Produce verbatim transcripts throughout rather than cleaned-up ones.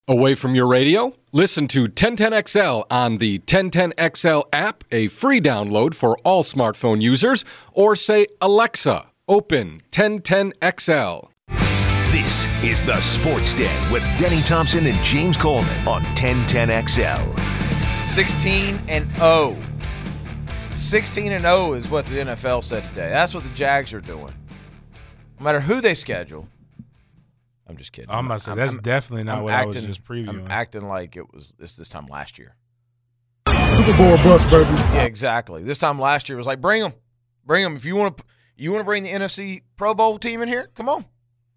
Away from your radio? Listen to ten ten X L on the ten ten X L app, a free download for all smartphone users, or say, Alexa, open ten ten X L. This is the Sports Den with Denny Thompson and James Coleman on ten ten X L. sixteen and oh. sixteen and oh is what the N F L said today. That's what the Jags are doing. No matter who they schedule. I'm just kidding. I'm about to say, that's I'm, definitely not I'm what acting, I was just previewing. I'm acting like it was this this time last year. Super Bowl bust, baby. Yeah, exactly. This time last year it was like, bring them. Bring them. If you want to you want to bring the N F C Pro Bowl team in here, come on.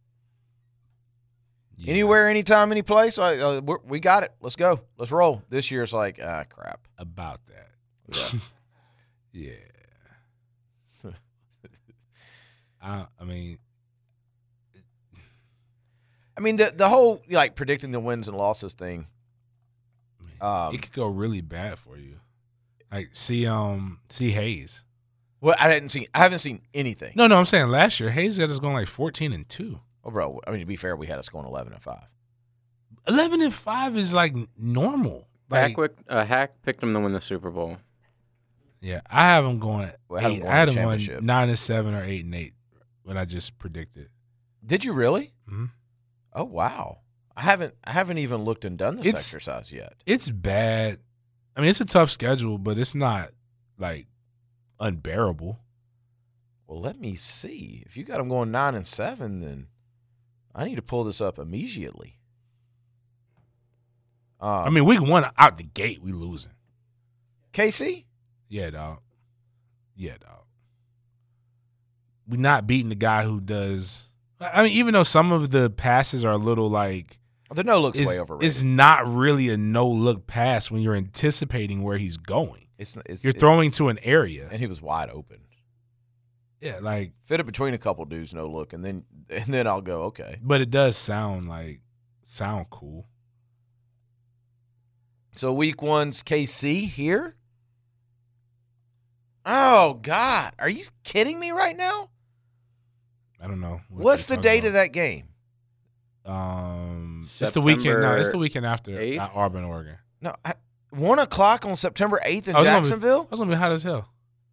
Yeah. Anywhere, anytime, any place, I, uh, we got it. Let's go. Let's roll. This year it's like, ah, crap. About that. Yeah. yeah. I, I mean, I mean the the whole like predicting the wins and losses thing. Um, it could go really bad for you. Like see um see Hayes. Well, I didn't see. I haven't seen anything. No, no, I'm saying last year Hayes got us going like fourteen and two. Oh, bro. I mean, to be fair, we had us going eleven and five. Eleven and five is like normal. Like, Hack, uh, Hack picked him to win the Super Bowl. Yeah, I have him going. Well, I, eight, I had him going nine and seven or eight and eight. What I just predicted. Did you really? Mm-hmm. Oh wow! I haven't. I haven't even looked and done this it's, exercise yet. It's bad. I mean, it's a tough schedule, but it's not like unbearable. Well, let me see. If you got them going nine and seven, then I need to pull this up immediately. Um, I mean, week one out the gate, we losing. K C? Yeah, dog. Yeah, dog. We not beating the guy who does. I mean, even though some of the passes are a little like the no look's it's, way overrated. It's not really a no look pass when you're anticipating where he's going. It's, it's you're throwing it's, to an area, and he was wide open. Yeah, like fit it between a couple dudes, no look, and then and then I'll go okay. But it does sound like sound cool. So week one's K C here. Oh God, are you kidding me right now? I don't know. What What's the date about. of that game? Um, September it's the weekend. No, it's the weekend after eighth? at Auburn, Oregon. No, I, one o'clock on September eighth in I Jacksonville. Gonna be, I was gonna be hot as hell.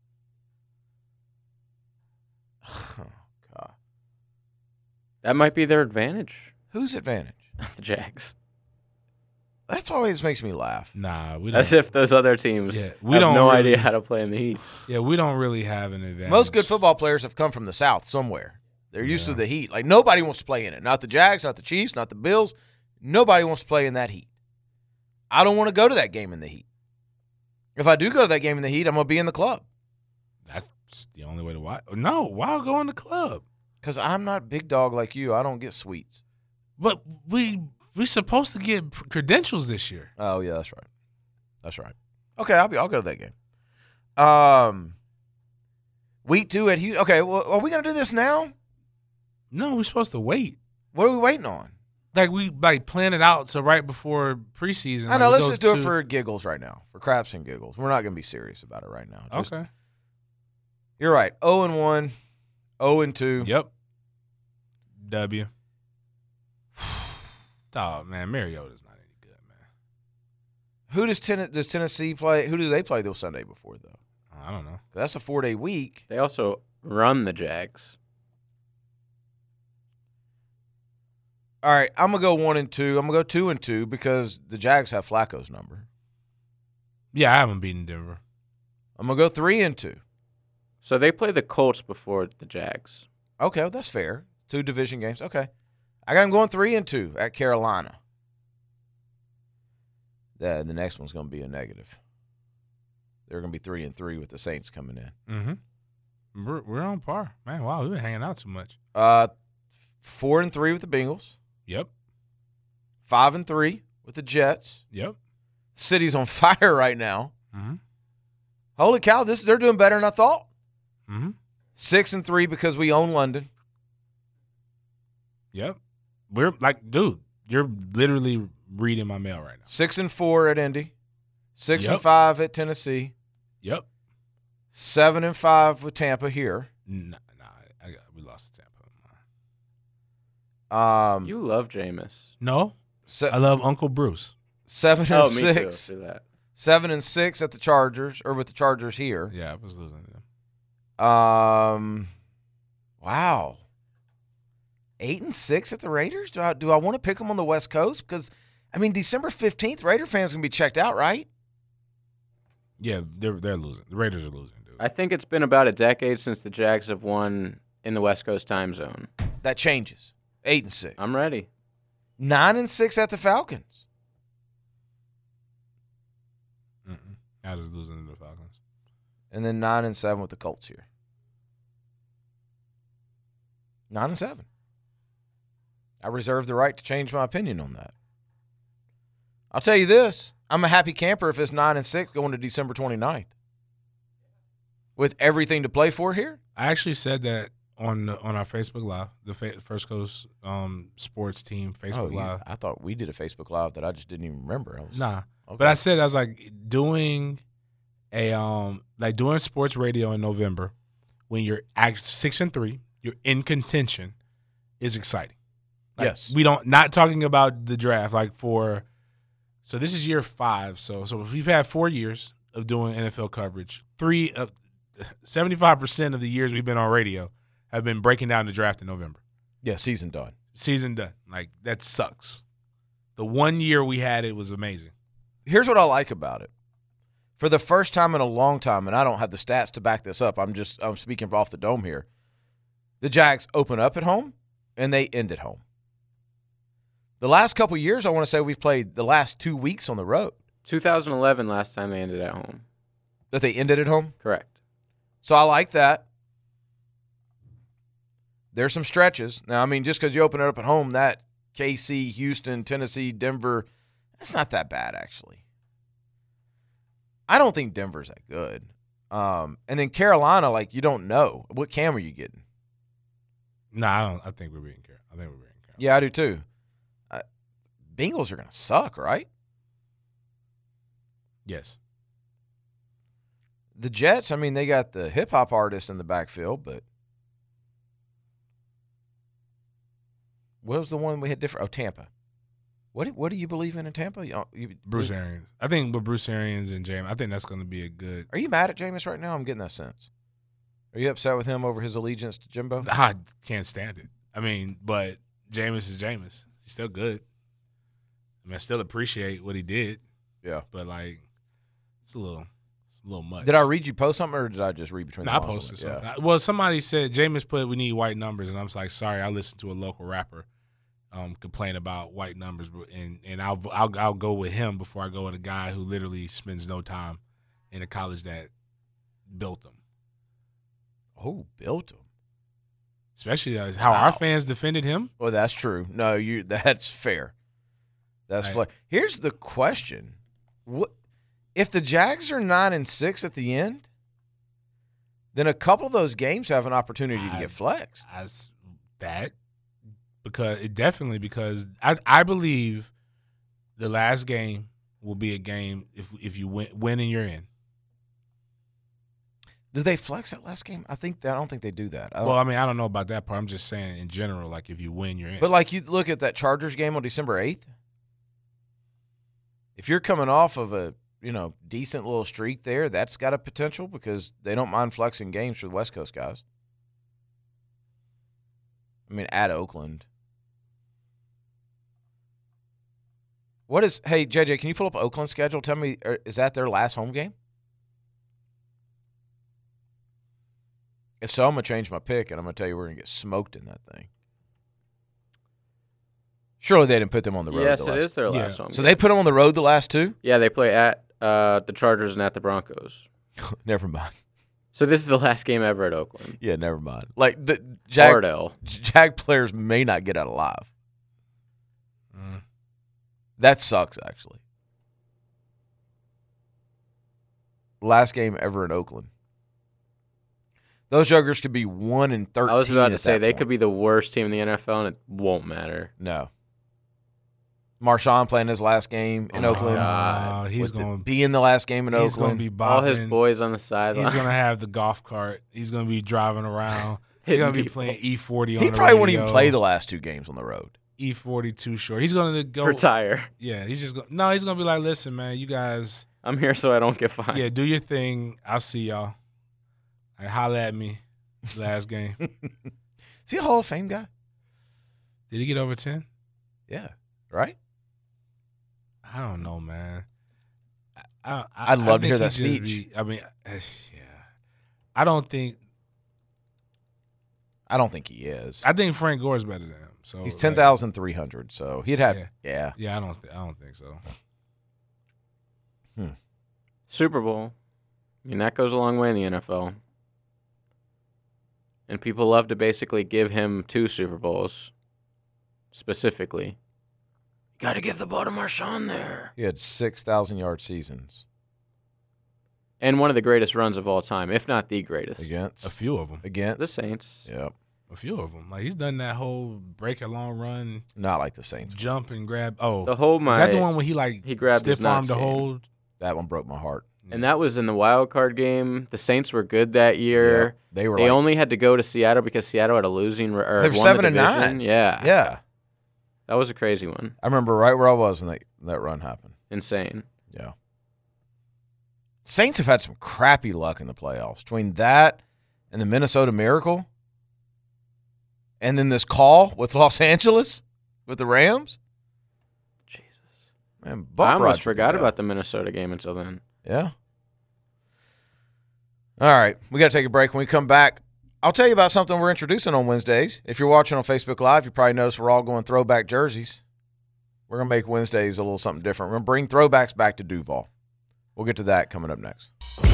Oh God, that might be their advantage. Whose advantage? The Jags. That's always makes me laugh. Nah, we don't. As if those other teams yeah, we have don't no really, idea how to play in the heat. Yeah, we don't really have an advantage. Most good football players have come from the South somewhere. They're used yeah. to the heat. Like, nobody wants to play in it. Not the Jags, not the Chiefs, not the Bills. Nobody wants to play in that heat. I don't want to go to that game in the heat. If I do go to that game in the heat, I'm going to be in the club. That's the only way to watch. No, why go in the club? Because I'm not a big dog like you. I don't get sweets. But we we supposed to get credentials this year. Oh, yeah, that's right. That's right. Okay, I'll be. I'll go to that game. Um, week two at Houston. Okay, well, are we going to do this now? No, we're supposed to wait. What are we waiting on? Like we like plan it out so right before preseason. I know. Like let's just do to... it for giggles right now, for craps and giggles. We're not going to be serious about it right now. Just, okay. You're right. Zero and one, zero and two. Yep. W. Oh man, Mariota's not any good, man. Who does ten- does Tennessee play? Who do they play this Sunday before though? I don't know. That's a four day week. They also run the Jags. All right, I'm gonna go one and two. I'm gonna go two and two because the Jags have Flacco's number. Yeah, I haven't beaten Denver. I'm gonna go three and two. So they play the Colts before the Jags. Okay, well, that's fair. Two division games. Okay, I got them going three and two at Carolina. The the next one's gonna be a negative. They're gonna be three and three with the Saints coming in. Mm-hmm. We're we're on par, man. Wow, we've been hanging out too much. Uh, four and three with the Bengals. Yep. Five and three with the Jets. Yep. City's on fire right now. Mm-hmm. Holy cow, this they're doing better than I thought. Mm-hmm. Six and three because we own London. Yep. We're like, dude, you're literally reading my mail right now. Six and four at Indy. Six Yep. and five at Tennessee. Yep. Seven and five with Tampa here. Nah, nah I got, we lost to Tampa. Um, You love Jameis. No. Se- I love Uncle Bruce. seven and Oh, me too. six. Do that. Seven and six at the Chargers, or with the Chargers here. Yeah, I was losing to them. Um, wow. Eight and six at the Raiders. Do I do I want to pick them on the West Coast? Because I mean, December fifteenth, Raider fans gonna be checked out, right? Yeah, they're they're losing. The Raiders are losing, dude. I think it's been about a decade since the Jags have won in the West Coast time zone. That changes. Eight and six. I'm ready. Nine and six at the Falcons. Mm-mm. I was losing to the Falcons. And then nine and seven with the Colts here. Nine and seven. I reserve the right to change my opinion on that. I'll tell you this. I'm a happy camper if it's nine and six going to December twenty-ninth. With everything to play for here. I actually said that on the, on our Facebook Live, the Fa- First Coast um, Sports Team Facebook Oh, you- Live. I thought we did a Facebook Live that I just didn't even remember. I was, Nah, okay. but I said I was like doing a um like doing sports radio in November when you're act six and three, you're in contention, is exciting. Like, Yes. we don't not talking about the draft like for. So this is year five. So so we've had four years of doing N F L coverage. Three of seventy-five percent of the years we've been on radio have been breaking down the draft in November. Yeah, season done. Season done. Like that sucks. The one year we had it was amazing. Here's what I like about it. For the first time in a long time, and I don't have the stats to back this up, I'm just I'm speaking off the dome here. The Jags open up at home, and they end at home. The last couple of years, I want to say we've played the last two weeks on the road. two thousand eleven last time they ended at home. That they ended at home? Correct. So I like that. There's some stretches. Now, I mean, just because you open it up at home, that K C, Houston, Tennessee, Denver, that's not that bad, actually. I don't think Denver's that good. Um, and then Carolina, like, you don't know. What Cam are you getting? No, I don't. I think we're being careful. I think we're being careful. Yeah, I do too. Uh, Bengals are going to suck, right? Yes. The Jets, I mean, they got the hip-hop artist in the backfield, but what was the one we had different? Oh, Tampa. What do, what do you believe in in Tampa? You, you, Bruce Arians. I think with Bruce Arians and James, I think that's going to be a good. Are you mad at Jameis right now? I'm getting that sense. Are you upset with him over his allegiance to Jimbo? I can't stand it. I mean, but Jameis is Jameis. He's still good. I mean, I still appreciate what he did, Yeah. but like, it's a little, it's a little much. Did I read you post something, or did I just read between No, the I lines on posted it? something. Yeah. I- Well, somebody said Jameis put we need white numbers, and I was like, sorry, I listened to a local rapper um, complain about white numbers, but- and and I'll I'll I'll go with him before I go with a guy who literally spends no time in a college that built them. Oh, built him. Especially uh, how Wow. our fans defended him. Well, that's true. No, you. That's fair. That's Right. fair. Here's the question: What if the Jags are nine and six at the end? Then a couple of those games have an opportunity to I- get flexed. As that because it definitely because I I believe the last game will be a game if if you win win and you're in. Do they flex that last game? I think that I don't think they do that. I don't- Well, I mean, I don't know about that part. I'm just saying in general, like if you win, you're in. but like you look at that Chargers game on December eighth. If you're coming off of a you know decent little streak there, that's got a potential because they don't mind flexing games for the West Coast guys. I mean, at Oakland. What is? Hey, J J, can you pull up Oakland's schedule? Tell me, er, is that their last home game? If so, I'm gonna change my pick, and I'm gonna tell you we're gonna get smoked in that thing. Surely they didn't put them on the road. Yes, the it last, is their Yeah. last home. So game. they put them on the road the last two? Yeah, they play at uh, the Chargers and at the Broncos. Never mind. So this is the last game ever at Oakland. Yeah, never mind. Like the Jag, Ardell. Jag players may not get out alive. Mm. That sucks, actually. Last game ever in Oakland. Those Juggers could be one and thirteen. I was about to at say that they point. could be the worst team in the N F L, and it won't matter. No. Marshawn playing his last game in Oh my Oakland. God. Uh, he's With the- going. be in the last game in He's going Oakland. to be All bopping. his boys on the sideline. He's going to have the golf cart. He's going to be driving around. He's Hitting going to be people. playing E forty on He the probably won't even radio. play the last two games on the road. E forty too short. He's going to go retire. Yeah, he's just going. No, he's going to be like, listen, man, you guys. I'm here so I don't get fined. Yeah, do your thing. I'll see y'all. Like, holla at me. Last game. Is he a Hall of Fame guy? Did he get over ten? Yeah. Right. I don't know, man. I, I, I'd love I to hear that think he speech. just Be, I mean, yeah. I don't think. I don't think he is. I think Frank Gore's better than him. So He's ten thousand three hundred. So he'd have. Yeah. Yeah. Yeah, I don't. Th- I don't think so. Hmm. Super Bowl. I mean, that goes a long way in the N F L. And people love to basically give him two Super Bowls, specifically. Got to give the ball to Marshawn there. He had six thousand yard seasons And one of the greatest runs of all time, if not the greatest. against A few of them. against The Saints. Yep. A few of them. Like he's done that whole break a long run, Not like the Saints. jump and grab. Oh, The whole is my, that the one where he like he grabbed his stiff armed nuts the game. hold? That one broke my heart. And that was in the wild card game. The Saints were good that year. Yep. They were. They like, only had to go to Seattle because Seattle had a losing re- or They were won seven the and division. nine. Yeah. Yeah. That was a crazy one. I remember right where I was when that that run happened. Insane. Yeah. Saints have had some crappy luck in the playoffs. Between that and the Minnesota Miracle, and then this call with Los Angeles with the Rams. Jesus. Man, I almost forgot about the Minnesota game until then. Yeah. All right. We got to take a break. When we come back, I'll tell you about something we're introducing on Wednesdays. If you're watching on Facebook Live, you probably noticed we're all going throwback jerseys. We're going to make Wednesdays a little something different. We're going to bring throwbacks back to Duval. We'll get to that coming up next.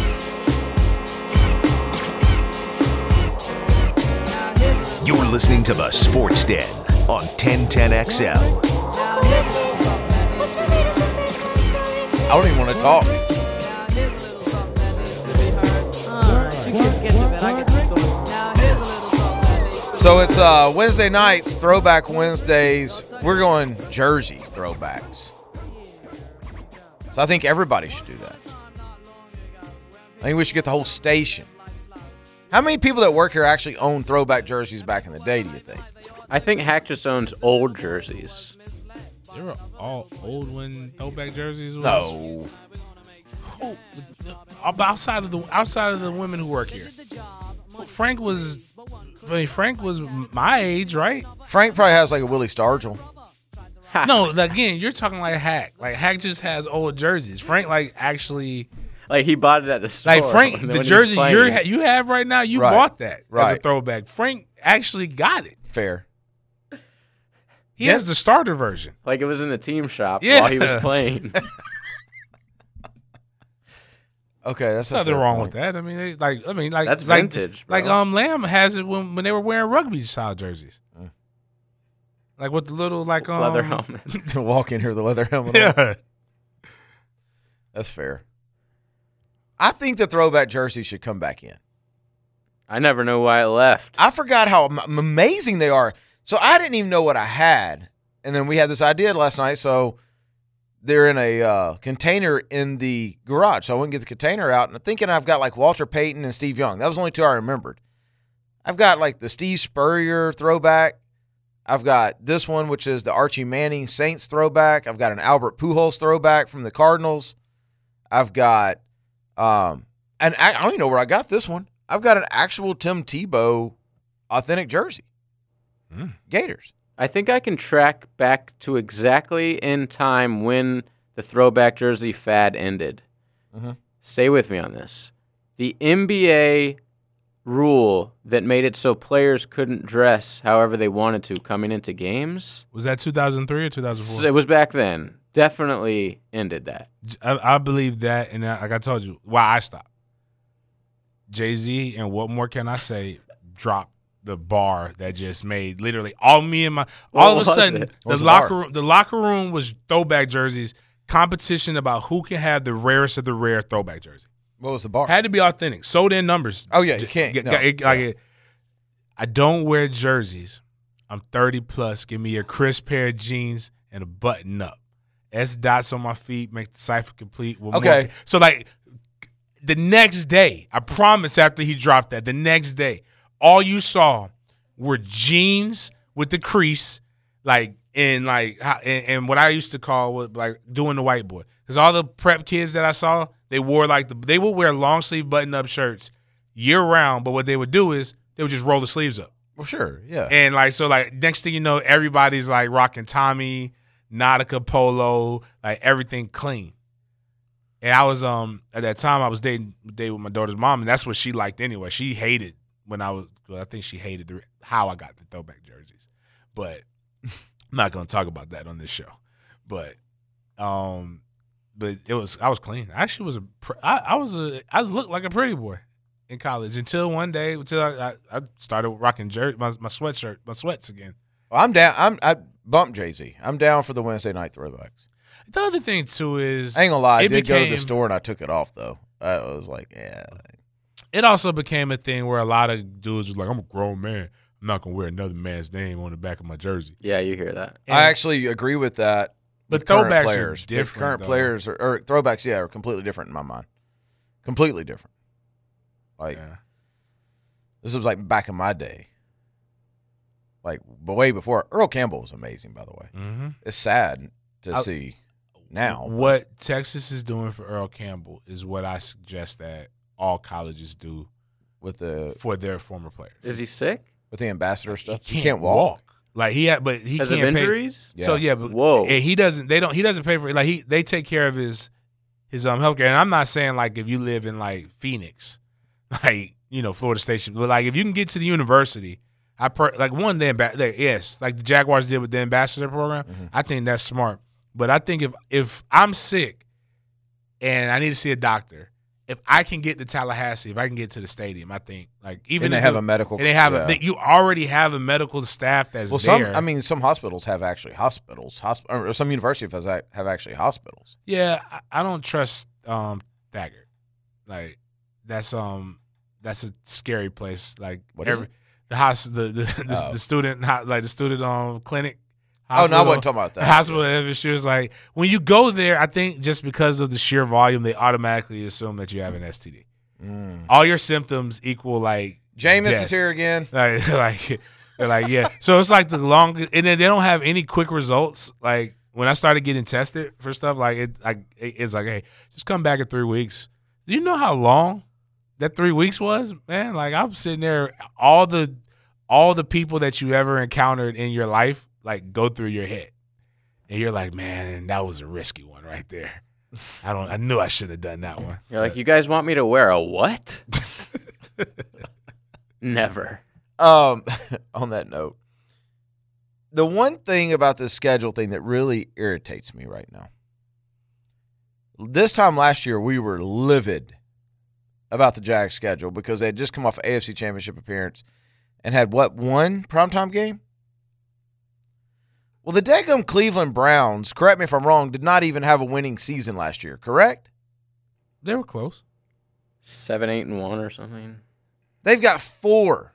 You're listening to the Sports Den on ten ten X L. I don't even want to talk. So it's uh, Wednesday nights, Throwback Wednesdays. We're going jersey throwbacks. So I think everybody should do that. I think we should get the whole station. How many people that work here actually own throwback jerseys back in the day, do you think? I think Hack just owns old jerseys. They were all old when throwback jerseys was. No. Who, outside of the outside of the women who work here, Frank was. I mean, Frank was my age, right? Frank probably has like a Willie Stargell. No, again, you're talking like Hack. Like Hack just has old jerseys. Frank like actually. Like, he bought it at the store. Like Frank, when the he was jersey playing. you're, you have right now, you Right. bought that as a Right. throwback. Frank actually got it. Fair. He Yeah. has the starter version. Like, it was in the team shop Yeah. while he was playing. Okay, that's a Nothing fair wrong point. with that. I mean, they, like I mean, like That's like, vintage, bro. Like um, Lamb has it when when they were wearing rugby style jerseys, Mm. like with the little like um, Leather helmet. To walk in here with a leather helmet on. Yeah, That's fair. I think the throwback jersey should come back in. I never know why it left. I forgot how am- amazing they are. So I didn't even know what I had. And then we had this idea last night. So they're in a uh, container in the garage. So I went and get the container out. And I'm thinking I've got like Walter Payton and Steve Young. That was the only two I remembered. I've got like the Steve Spurrier throwback. I've got this one, which is the Archie Manning Saints throwback. I've got an Albert Pujols throwback from the Cardinals. I've got, um, and I, I don't even know where I got this one. I've got an actual Tim Tebow authentic jersey. Mm. Gators. I think I can track back to exactly in time when the throwback jersey fad ended. Mm-hmm. Stay with me on this. The N B A rule that made it so players couldn't dress however they wanted to coming into games, was that two thousand three or two thousand four? it was back then, definitely ended that. I, I believe that, and I, like I told you, why I stopped. Jay-Z and what more can I say? Dropped the bar that just made literally all me and my all of a was sudden it? What was the the locker bar? room the locker room was throwback jerseys competition about who can have the rarest of the rare throwback jersey. What was the bar? Had to be authentic. Sold in numbers. Oh, yeah, you can't- G- no, g- like yeah. it- I don't wear jerseys. I'm thirty plus. Give me a crisp pair of jeans and a button up. S dots on my feet make the cipher complete. with Okay. more- So like the next day, I promise after he dropped that, the next day, all you saw were jeans with the crease, like And like, how, and, and what I used to call was like doing the white boy, because all the prep kids that I saw, they wore like the they would wear long sleeve button up shirts year round, but what they would do is they would just roll the sleeves up. Well, sure, yeah. And like so, like next thing you know, everybody's like rocking Tommy, Nautica polo, like everything clean. And I was um at that time I was dating dating with my daughter's mom, and that's what she liked anyway. She hated when I was. Well, I think she hated the, how I got the throwback jerseys, but. I'm not going to talk about that on this show, but, um, but it was I was clean. I actually was a I, I was a I looked like a pretty boy in college until one day until I, I, I started rocking jer- my my sweatshirt my sweats again. Well, I'm down. I'm I bumped Jay-Z. I'm down for the Wednesday night throwbacks. The other thing too is I ain't gonna lie. I did became, go to the store and I took it off though. I was like, yeah. It also became a thing where a lot of dudes was like, I'm a grown man. I'm not gonna wear another man's name on the back of my jersey. Yeah, you hear that. And, I actually agree with that. But with current throwbacks players. are different. But current though. players are, or throwbacks, yeah, are completely different in my mind. Completely different. Like Yeah. this was like back in my day. Like way before. Earl Campbell was amazing, by the way. Mm-hmm. It's sad to I- see now. What Texas is doing for Earl Campbell is what I suggest that all colleges do with the for their former players. Is he sick? with the ambassador stuff. He He can't walk. Like he had, but he Because can't of pay- injuries? Yeah. So yeah, but Whoa. and he doesn't. They don't. He doesn't pay for it. Like he, they take care of his his um healthcare. And I'm not saying like if you live in like Phoenix, like you know Florida Station, but like if you can get to the university, I per, like one day back there. Yes, like the Jaguars did with the ambassador program. Mm-hmm. I think that's smart. But I think if if I'm sick and I need to see a doctor, if I can get to Tallahassee, if I can get to the stadium, I think like even And they if have it- a medical. and they have yeah. a, they, you already have a medical staff that's well, some. there. I mean, some hospitals have actually hospitals. Hosp- or some universities has ac- have actually hospitals. Yeah, I, I don't trust um Thagard. Like that's um that's a scary place. Like What is every it? the house the the, the, Oh. the student ho- like the student um clinic. Oh no, I hospital- wasn't talking about that. Hospital atmosphere is like when you go there. I think just because of the sheer volume, they automatically assume that you have an S T D. Mm. All your symptoms equal like Jameis death. is here again. Like, like, they're like, yeah. So it's like the long, and then they don't have any quick results. Like when I started getting tested for stuff, like it, like it- it's like, hey, just come back in three weeks. Do you know how long that three weeks was, man? Like I'm sitting there, all the, all the people that you ever encountered in your life, like go through your head, and you're like, man, that was a risky one right there. I don't, I knew I should have done that one. You're like, you guys want me to wear a what? Never. Um, on that note, the one thing about this schedule thing that really irritates me right now. This time last year, we were livid about the Jags schedule because they had just come off an A F C Championship appearance and had what, one primetime game? Well, the daggum Cleveland Browns, correct me if I'm wrong, did not even have a winning season last year, correct? They were close. Seven, eight, and one or something. They've got four.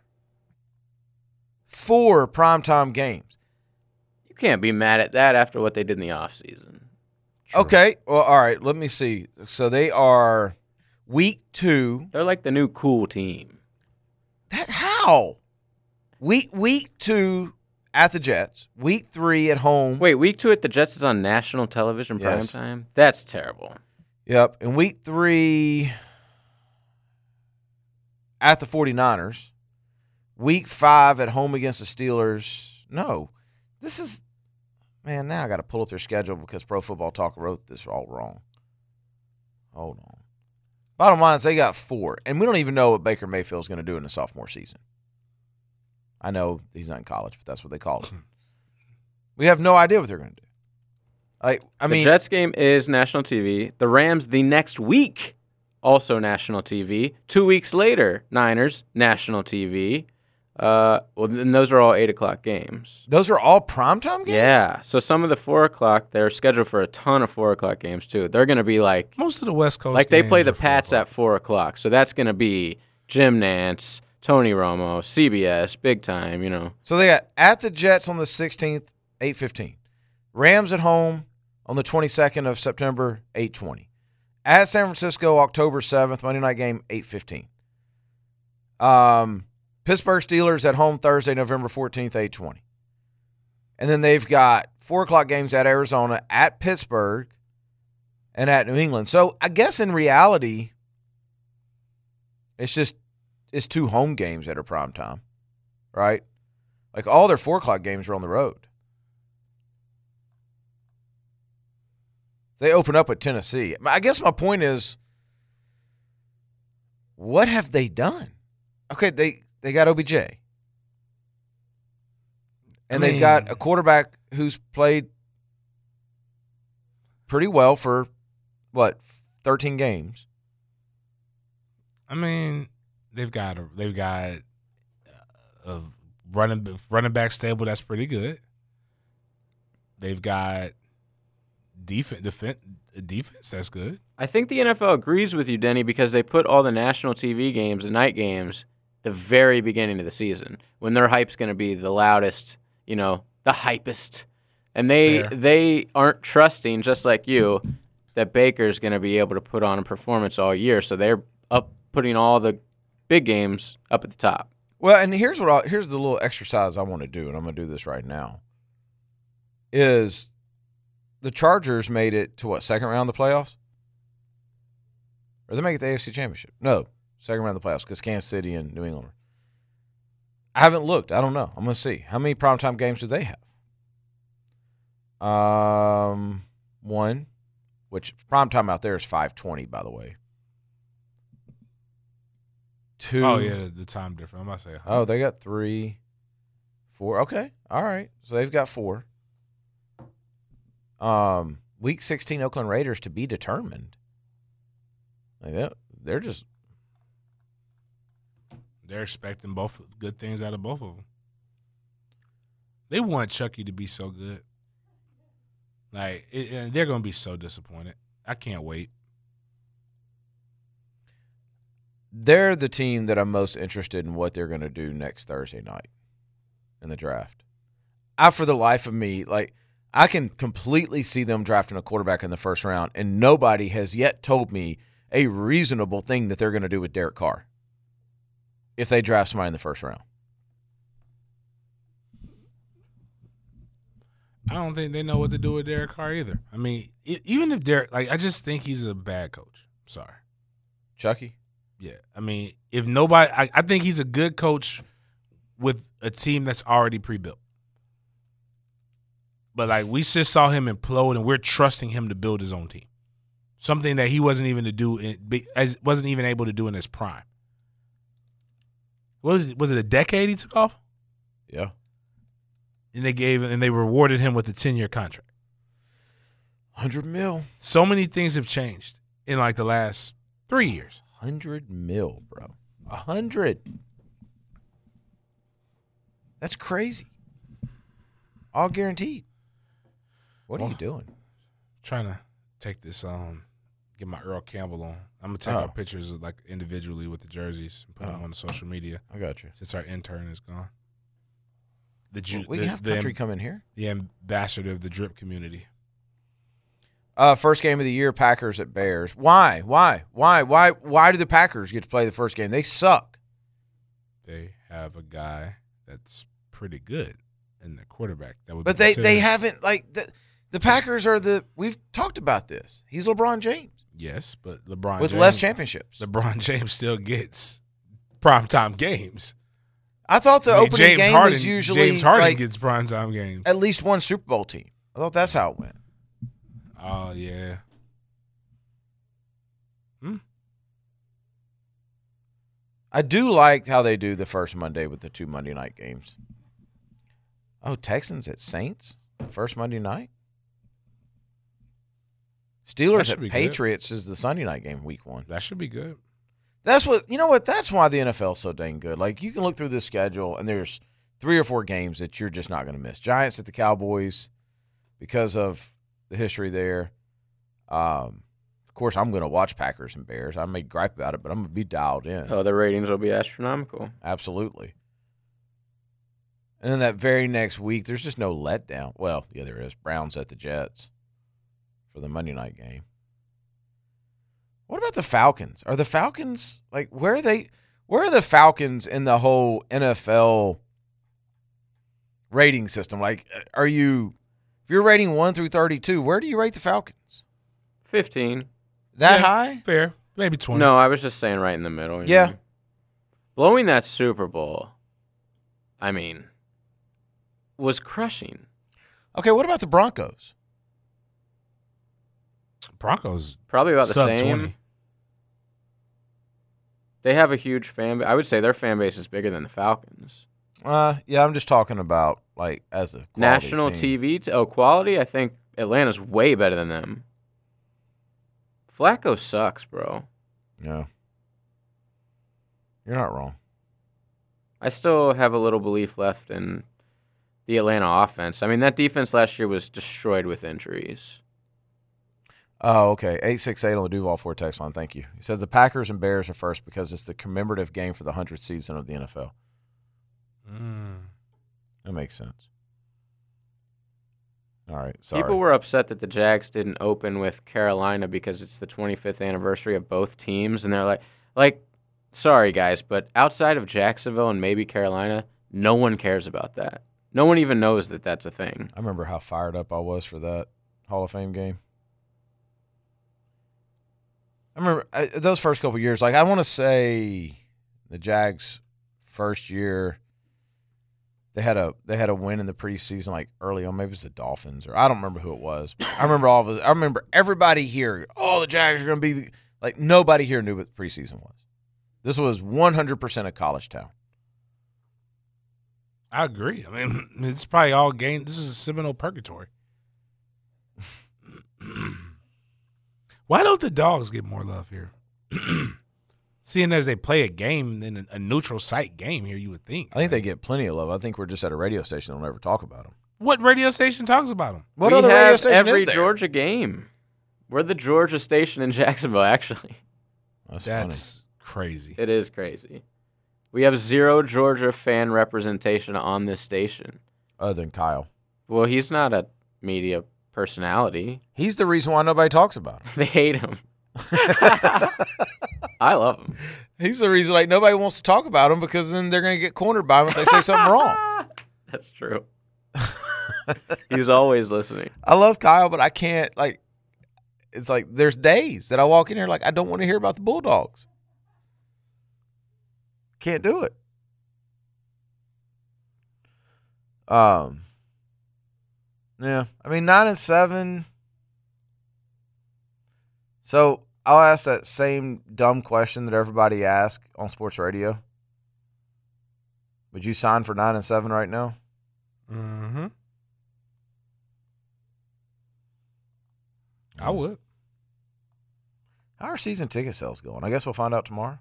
Four primetime games. You can't be mad at that after what they did in the offseason. Okay, well, all right, let me see. So they are week two. They're like the new cool team. That how? Week week two at the Jets. Week three at home. Wait, week two at the Jets is on national television prime Yes. time? That's terrible. Yep. And week three at the 49ers. Week five at home against the Steelers. No. This is, man, now I got to pull up their schedule because Pro Football Talk wrote this all wrong. Hold on. Bottom line is they got four. And we don't even know what Baker Mayfield's going to do in the sophomore season. I know he's not in college, but that's what they call it. We have no idea what they're going to do. Like, I the mean, Jets game is national T V. The Rams the next week, also national T V. Two weeks later, Niners, national T V. Uh, well, then those are all eight o'clock games. those are all primetime games? Yeah, so some of the four o'clock, they're scheduled for a ton of four o'clock games too. They're going to be like, Most of the West Coast, like they play games the are four Pats o'clock. at four o'clock. So that's going to be Jim Nance, Tony Romo, C B S, big time. You know, So they got at the Jets on the sixteenth, eight fifteen. Rams at home on the twenty-second of September, eight twenty. At San Francisco, October seventh, Monday night game, eight fifteen. Um, Pittsburgh Steelers at home Thursday, November fourteenth, eight twenty. And then they've got four o'clock games at Arizona, at Pittsburgh, and at New England. So I guess in reality, it's just it's two home games that are prime time, right? Like all their four o'clock games are on the road. They open up with Tennessee. I guess my point is, what have they done? Okay, they, they got O B J. And I mean, they've got a quarterback who's played pretty well for, what, thirteen games. I mean, they've got a, they've got a running running back stable that's pretty good. They've got defense defense defense that's good. I think the N F L agrees with you, Denny, because they put all the national T V games, the night games, the very beginning of the season when their hype's going to be the loudest, you know, the hypest. And they Fair. they aren't trusting, just like you, that Baker's going to be able to put on a performance all year. So they're up putting all the big games up at the top. Well, and here's what I, here's the little exercise I want to do, and I'm going to do this right now. Is the Chargers made it to what, second round of the playoffs? Or they make it the A F C Championship? No, second round of the playoffs because Kansas City and New England. I haven't looked. I don't know. I'm going to see. How many primetime games do they have? Um, one, which primetime out there is five twenty, by the way. Two. Oh, yeah, the, the time difference. I'm about to say. Oh, they got three, four. Okay. All right. So they've got four. Um, week sixteen Oakland Raiders to be determined. Like that, they're just they're expecting both good things out of both of them. They want Chucky to be so good. Like it, and they're going to be so disappointed. I can't wait. They're the team that I'm most interested in what they're going to do next Thursday night in the draft. I, for the life of me, like I can completely see them drafting a quarterback in the first round, and nobody has yet told me a reasonable thing that they're going to do with Derek Carr if they draft somebody in the first round. I don't think they know what to do with Derek Carr either. I mean, even if Derek, like, I just think he's a bad coach. Sorry. Chucky? Yeah. I mean, if nobody, I, I think he's a good coach with a team that's already pre-built. But, like, we just saw him implode, and we're trusting him to build his own team. Something that he wasn't even to do, in, wasn't even able to do in his prime. What was it, was it a decade he took off? Yeah. And they gave and they rewarded him with a ten-year contract. one hundred mil. So many things have changed in like the last three years. one hundred mil, bro. one hundred. That's crazy. All guaranteed. What well, are you doing? Trying to take this, um, get my Earl Campbell on. I'm going to take oh. our pictures like individually with the jerseys and put oh. them on the social media. I got you. Since our intern is gone. The, well, we the, have country the, come in here. The ambassador of the drip community. Uh, first game of the year, Packers at Bears. Why? Why? Why? Why? Why do the Packers get to play the first game? They suck. They have a guy that's pretty good in the quarterback. That would, but they they haven't like the the Packers are the. We've talked about this. He's LeBron James. Yes, but LeBron with James, less championships. LeBron James still gets primetime games. I thought the I mean, opening James game Harden, was usually James Harden like gets primetime games. At least one Super Bowl team. I thought that's how it went. Oh yeah. Hmm. I do like how they do the first Monday with the two Monday night games. Oh, Texans at Saints the first Monday night. Steelers at Patriots good. Is the Sunday night game, week one. That should be good. That's what you know. What that's why the N F L is so dang good. Like you can look through this schedule, and there's three or four games that you're just not going to miss. Giants at the Cowboys, because of the history there. Um, of course, I'm going to watch Packers and Bears. I may gripe about it, but I'm going to be dialed in. Oh, the ratings will be astronomical. Absolutely. And then that very next week, there's just no letdown. Well, yeah, there is. Browns at the Jets for the Monday night game. What about the Falcons? Are the Falcons like where are they? Where are the Falcons in the whole N F L rating system. Like, are you – if you're rating one through thirty-two, where do you rate the Falcons? fifteen. That Yeah, high? Fair. Maybe twenty. No, I was just saying right in the middle. you Yeah. know. Blowing that Super Bowl, I mean, was crushing. Okay, what about the Broncos? Broncos Probably about the sub same. twenty. They have a huge fan base. I would say their fan base is bigger than the Falcons. Uh, yeah, I'm just talking about, like, as a quality National team. T V, t- oh, quality, I think Atlanta's way better than them. Flacco sucks, bro. Yeah. You're not wrong. I still have a little belief left in the Atlanta offense. I mean, that defense last year was destroyed with injuries. Oh, okay. eight six eight on the Duval Ford text line. Thank you. He said the Packers and Bears are first because it's the commemorative game for the hundredth season of the N F L. Mm. That makes sense. All right. Sorry. People were upset that the Jags didn't open with Carolina because it's the twenty-fifth anniversary of both teams, and they're like, like, sorry guys, but outside of Jacksonville and maybe Carolina, no one cares about that. No one even knows that that's a thing. I remember how fired up I was for that Hall of Fame game. I remember I, those first couple of years. Like, I want to say the Jags' first year, they had a they had a win in the preseason, like early on. Maybe it was the Dolphins, or I don't remember who it was. But I remember all of it. I remember everybody here. Oh, the Jags are going to be the, like nobody here knew what the preseason was. This was one hundred percent a college town. I agree. I mean, it's probably all game. This is a Seminole purgatory. Why don't the Dogs get more love here? Seeing as they play a game, then a neutral site game here, you would think. I think they get plenty of love. I think we're just at a radio station that'll never talk about them. What radio station talks about them? What we other have radio station every is there? Georgia game. We're the Georgia station in Jacksonville, actually. That's, That's crazy. It is crazy. We have zero Georgia fan representation on this station. funny. Other than Kyle. Well, he's not a media personality. He's the reason why nobody talks about him. They hate him. I love him. He's the reason like nobody wants to talk about him because then they're going to get cornered by him if they say something wrong. That's true. He's always listening. I love Kyle, but I can't like. It's like there's days that I walk in here like I don't want to hear about the Bulldogs. Can't do it. Um. Yeah, I mean nine and seven. So I'll ask that same dumb question that everybody asks on sports radio. Would you sign for nine and seven right now? Mm-hmm. I would. How are season ticket sales going? I guess we'll find out tomorrow.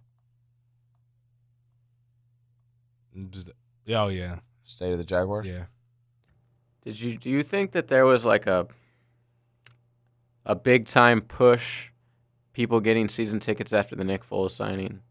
Just, oh yeah, State of the Jaguars. yeah. Did you do you think that there was like a a big time push, people getting season tickets after the Nick Foles signing?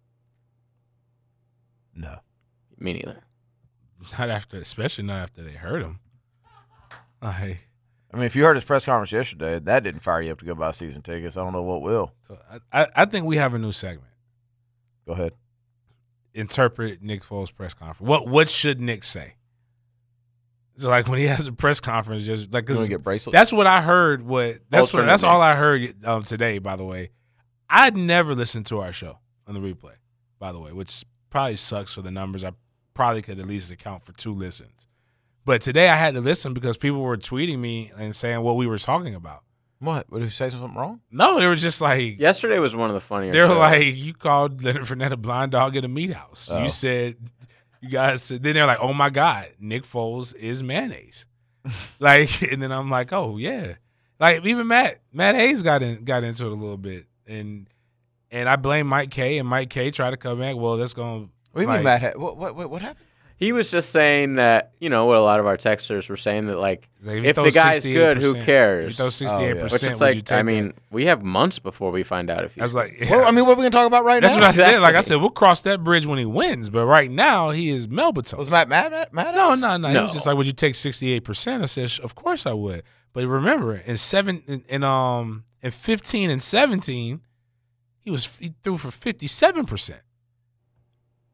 No. Me neither. Not after, especially not after they heard him. I, I mean, if you heard his press conference yesterday, that didn't fire you up to go buy season tickets. I don't know what will. so I, I, I think we have a new segment. Go ahead. Interpret Nick Foles' press conference. What what should Nick say? So like when he has a press conference, just like You 'cause want to get bracelets? that's what I heard. What that's what Alternate that's name. all I heard um, today. By the way, I'd never listened to our show on the replay. By the way, which probably sucks for the numbers. I probably could at least account for two listens. But today I had to listen because people were tweeting me and saying what we were talking about. What? Would you say something wrong? No, they were just like, Yesterday was one of the funnier. they were shows. like, you called Leonard Fournette a blind dog at a meat house. Oh. You said, you guys said, then they're like, oh my God, Nick Foles is mayonnaise. Like, and then I'm like, oh yeah. Like even Matt, Matt Hayes got in, got into it a little bit. And and I blame Mike K, and Mike K tried to come back. Well, that's going to. What do you mean, Matt? Ha- what, what, what, what happened? He was just saying that, you know, what a lot of our texters were saying that, like, Like, if you if throw the guy's good, who sixty-eight percent cares? If you throw sixty-eight percent, Which is would you like, take I mean, that? we have months before we find out if he's I was like, yeah. Well, I mean, what are we going to talk about right That's now? what I said. Like I Exactly. said, we'll cross that bridge when he wins. But right now, he is Melba Was Matt mad? Matt, Matt No, us? no, no. He was No. just like, would you take sixty-eight percent? I said, "Sh- of course I would. But remember, in seven, in, in um, in fifteen and seventeen, he was he threw for fifty-seven percent.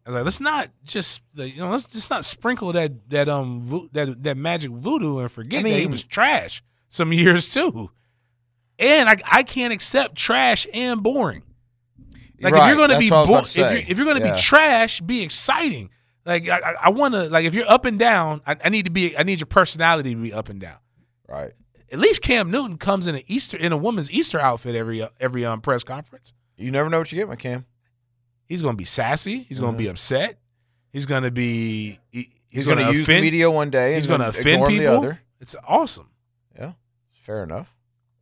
I was like, let's not just you know, let's just not sprinkle that that um vo- that that magic voodoo and forget I mean, that he was trash some years too. And I I can't accept trash and boring. Like Right, if you're gonna that's be what I was bo- about if to say. you're if you're gonna Yeah. be trash, be exciting. Like I I, I want to like if you're up and down, I, I need to be I need your personality to be up and down. Right. At least Cam Newton comes in an Easter in a woman's Easter outfit every every um press conference. You never know what you get with Cam. He's gonna be sassy. He's gonna Mhm. be upset. He's gonna be he, He's, he's, going gonna, to use offend, the media one day. He's and gonna then offend ignore him people. The other. It's awesome. Yeah, fair enough.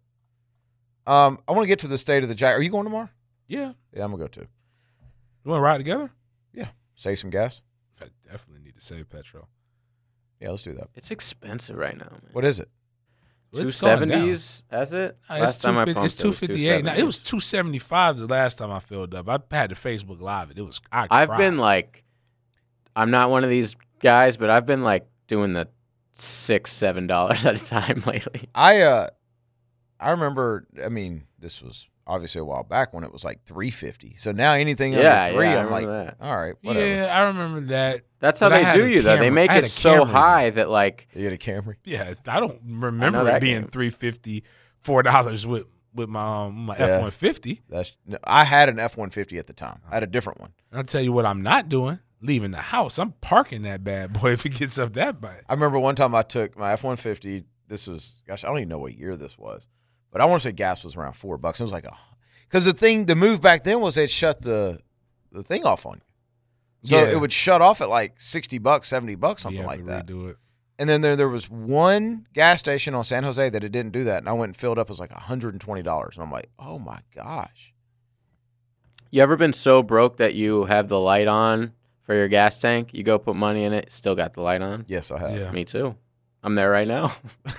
Um, I want to get to the state of the Jack. Are you going tomorrow? Yeah. Yeah, I'm gonna go too. You want to ride together? Yeah, save some gas. I definitely need to save petrol. Yeah, let's do that. It's expensive right now, man. What is it? Two It's going down. seventies, has it? Uh, It's Last time I two fifty pumped it's it was two fifty eight. Now it 270. was two seventy five the last time I filled up. I had to Facebook Live it. It was I I've cried. been like, I'm not one of these guys, but I've been like doing the six, seven dollars at a time lately. I uh, I remember. I mean, this was obviously a while back when it was like three fifty. So now anything Yeah, under three, yeah, I I'm like, remember that. all right, whatever. Yeah, I remember that. That's how But I they had do a you, though. They Camry. make I had it a so Camry high that like, You get a Camry. Yeah, I don't remember that it being game. three fifty, four dollars with with my um, my Yeah. F one fifty. That's no, I had an F one fifty at the time. I had a different one. I'll tell you what I'm not doing. Leaving the house. I'm parking that bad boy if it gets up that bad. I remember one time I took my F one fifty. This was, gosh, I don't even know what year this was, but I want to say gas was around four bucks. It was like a, because the thing, the move back then was they'd shut the the thing off on you. So Yeah. it would shut off at like sixty bucks, seventy bucks, something You have like to that. redo it. And then there, there was one gas station on San Jose that it didn't do that. And I went and filled up. It was like one hundred twenty dollars. And I'm like, oh my gosh. you ever been so broke that you have the light on for your gas tank? You go put money in it, still got the light on? Yes, I have. Yeah. Me too. I'm there right now.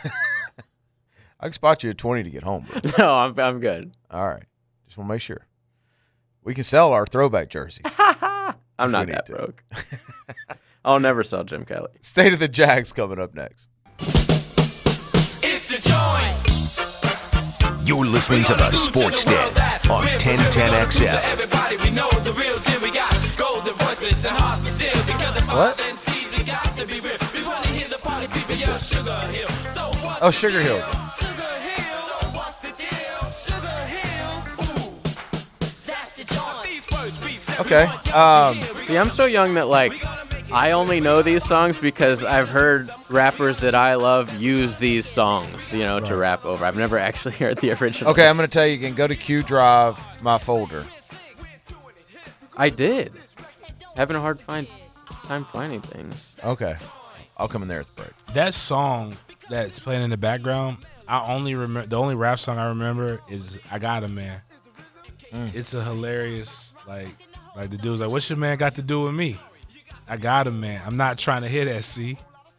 I can spot you at twenty to get home, bro. No, I'm I'm good. All right. Just want to make sure. We can sell our throwback jerseys. I'm If not we that need to. broke. I'll never sell Jim Kelly. State of the Jags coming up next. It's the joint. You're listening to the Sports Den on ten ten X L. Everybody, we know the real deal. We got golden voices and hearts of steel. Because the What? five M Cs, it got to be real. Before they hear the party, people yell Sugar Hill. So what's Oh, the Sugar deal? Hill. Sugar Hill. So what's the deal? Sugar Hill. Ooh, that's the joint. These words we say we Okay. want y'all to Um, hear. We See, I'm so young that like I only know these songs because I've heard rappers that I love use these songs, you know, to rap over. I've never actually heard the original. Okay, I'm going to tell you again. Go to Q Drive, my folder. I did. Having a hard find time finding things. Okay. I'll come in there at the break. That song that's playing in the background, I only remember the only rap song I remember is "I Got a Man." Mm. It's a hilarious like like the dude's like, "What's your man got to do with me?" I got a man. I'm not trying to hit that. See,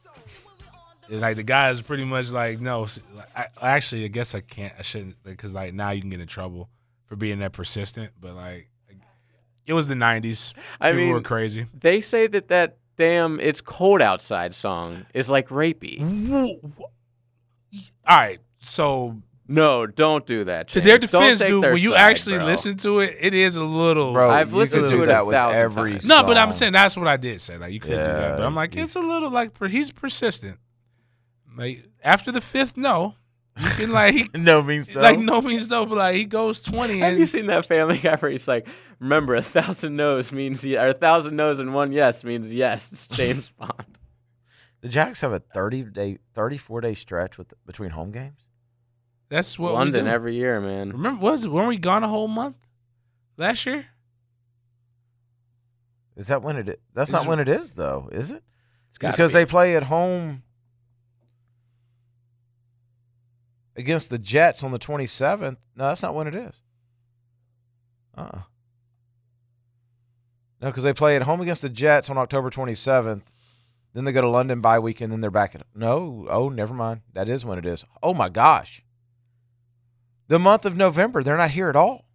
and like the guy is pretty much like, no. I, actually, I guess I can't. I shouldn't because like now you can get in trouble for being that persistent. But like, it was the nineties. I People mean, were crazy. They say that that damn "It's Cold Outside" song is like rapey. All right, so No, don't do that. to James. their Don't defense, take dude, their when you side, actually bro. listen to it, it is a little. Bro, I've you listened could to do it that a with thousand every times. no, but I'm song. saying that's what I did say. Like you couldn't do that, but Yeah, I'm like, you- it's a little like per- he's persistent. Like after the fifth, no, you can like he, No means no. like no means no, but like he goes twenty Have and you seen that Family Guy where he's like, remember, a thousand no's means yes, or a thousand no's and one yes means yes. It's James Bond. The Jags have a thirty day, thirty-four day stretch with between home games. that's what London we do. every year, man. Remember, was it weren't we gone a whole month last year? Is that when it is? That's Is not it- when it is, though, is it? It's gotta Because be. they play at home against the Jets on the twenty-seventh. No, that's not when it is. Uh-uh. No, because they play at home against the Jets on October twenty-seventh. Then they go to London bye week, and then they're back at – no, oh, never mind. That is when it is. Oh, my gosh. The month of November, they're not here at all.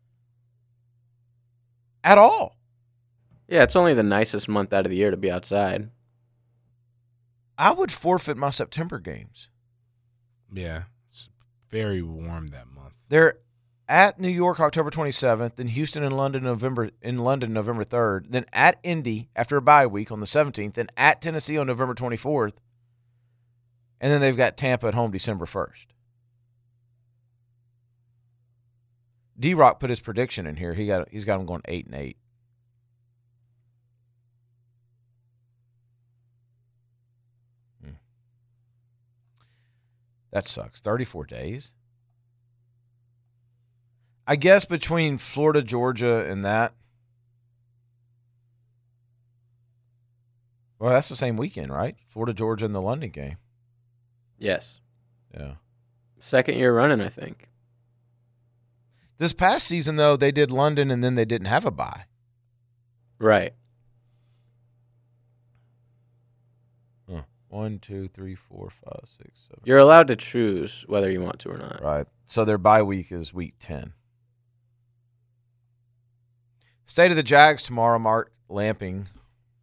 At all. Yeah, it's only the nicest month out of the year to be outside. I would forfeit my September games. Yeah, it's very warm that month. They're at New York October twenty-seventh, then Houston and London November in London November third, then at Indy after a bye week on the seventeenth, then at Tennessee on November twenty-fourth, and then they've got Tampa at home December first. D-Rock put his prediction in here. He got he's got them going eight and eight. Hmm. That sucks. thirty-four days. I guess between Florida, Georgia, and that. Well, that's the same weekend, right? Florida, Georgia, and the London game. Yes. Yeah. Second year running, I think. This past season, though, they did London and then they didn't have a bye. Right. Huh. One, two, three, four, five, six, seven. You're allowed to choose whether you want to or not. Right. So their bye week is week ten. State of the Jags tomorrow, Mark Lamping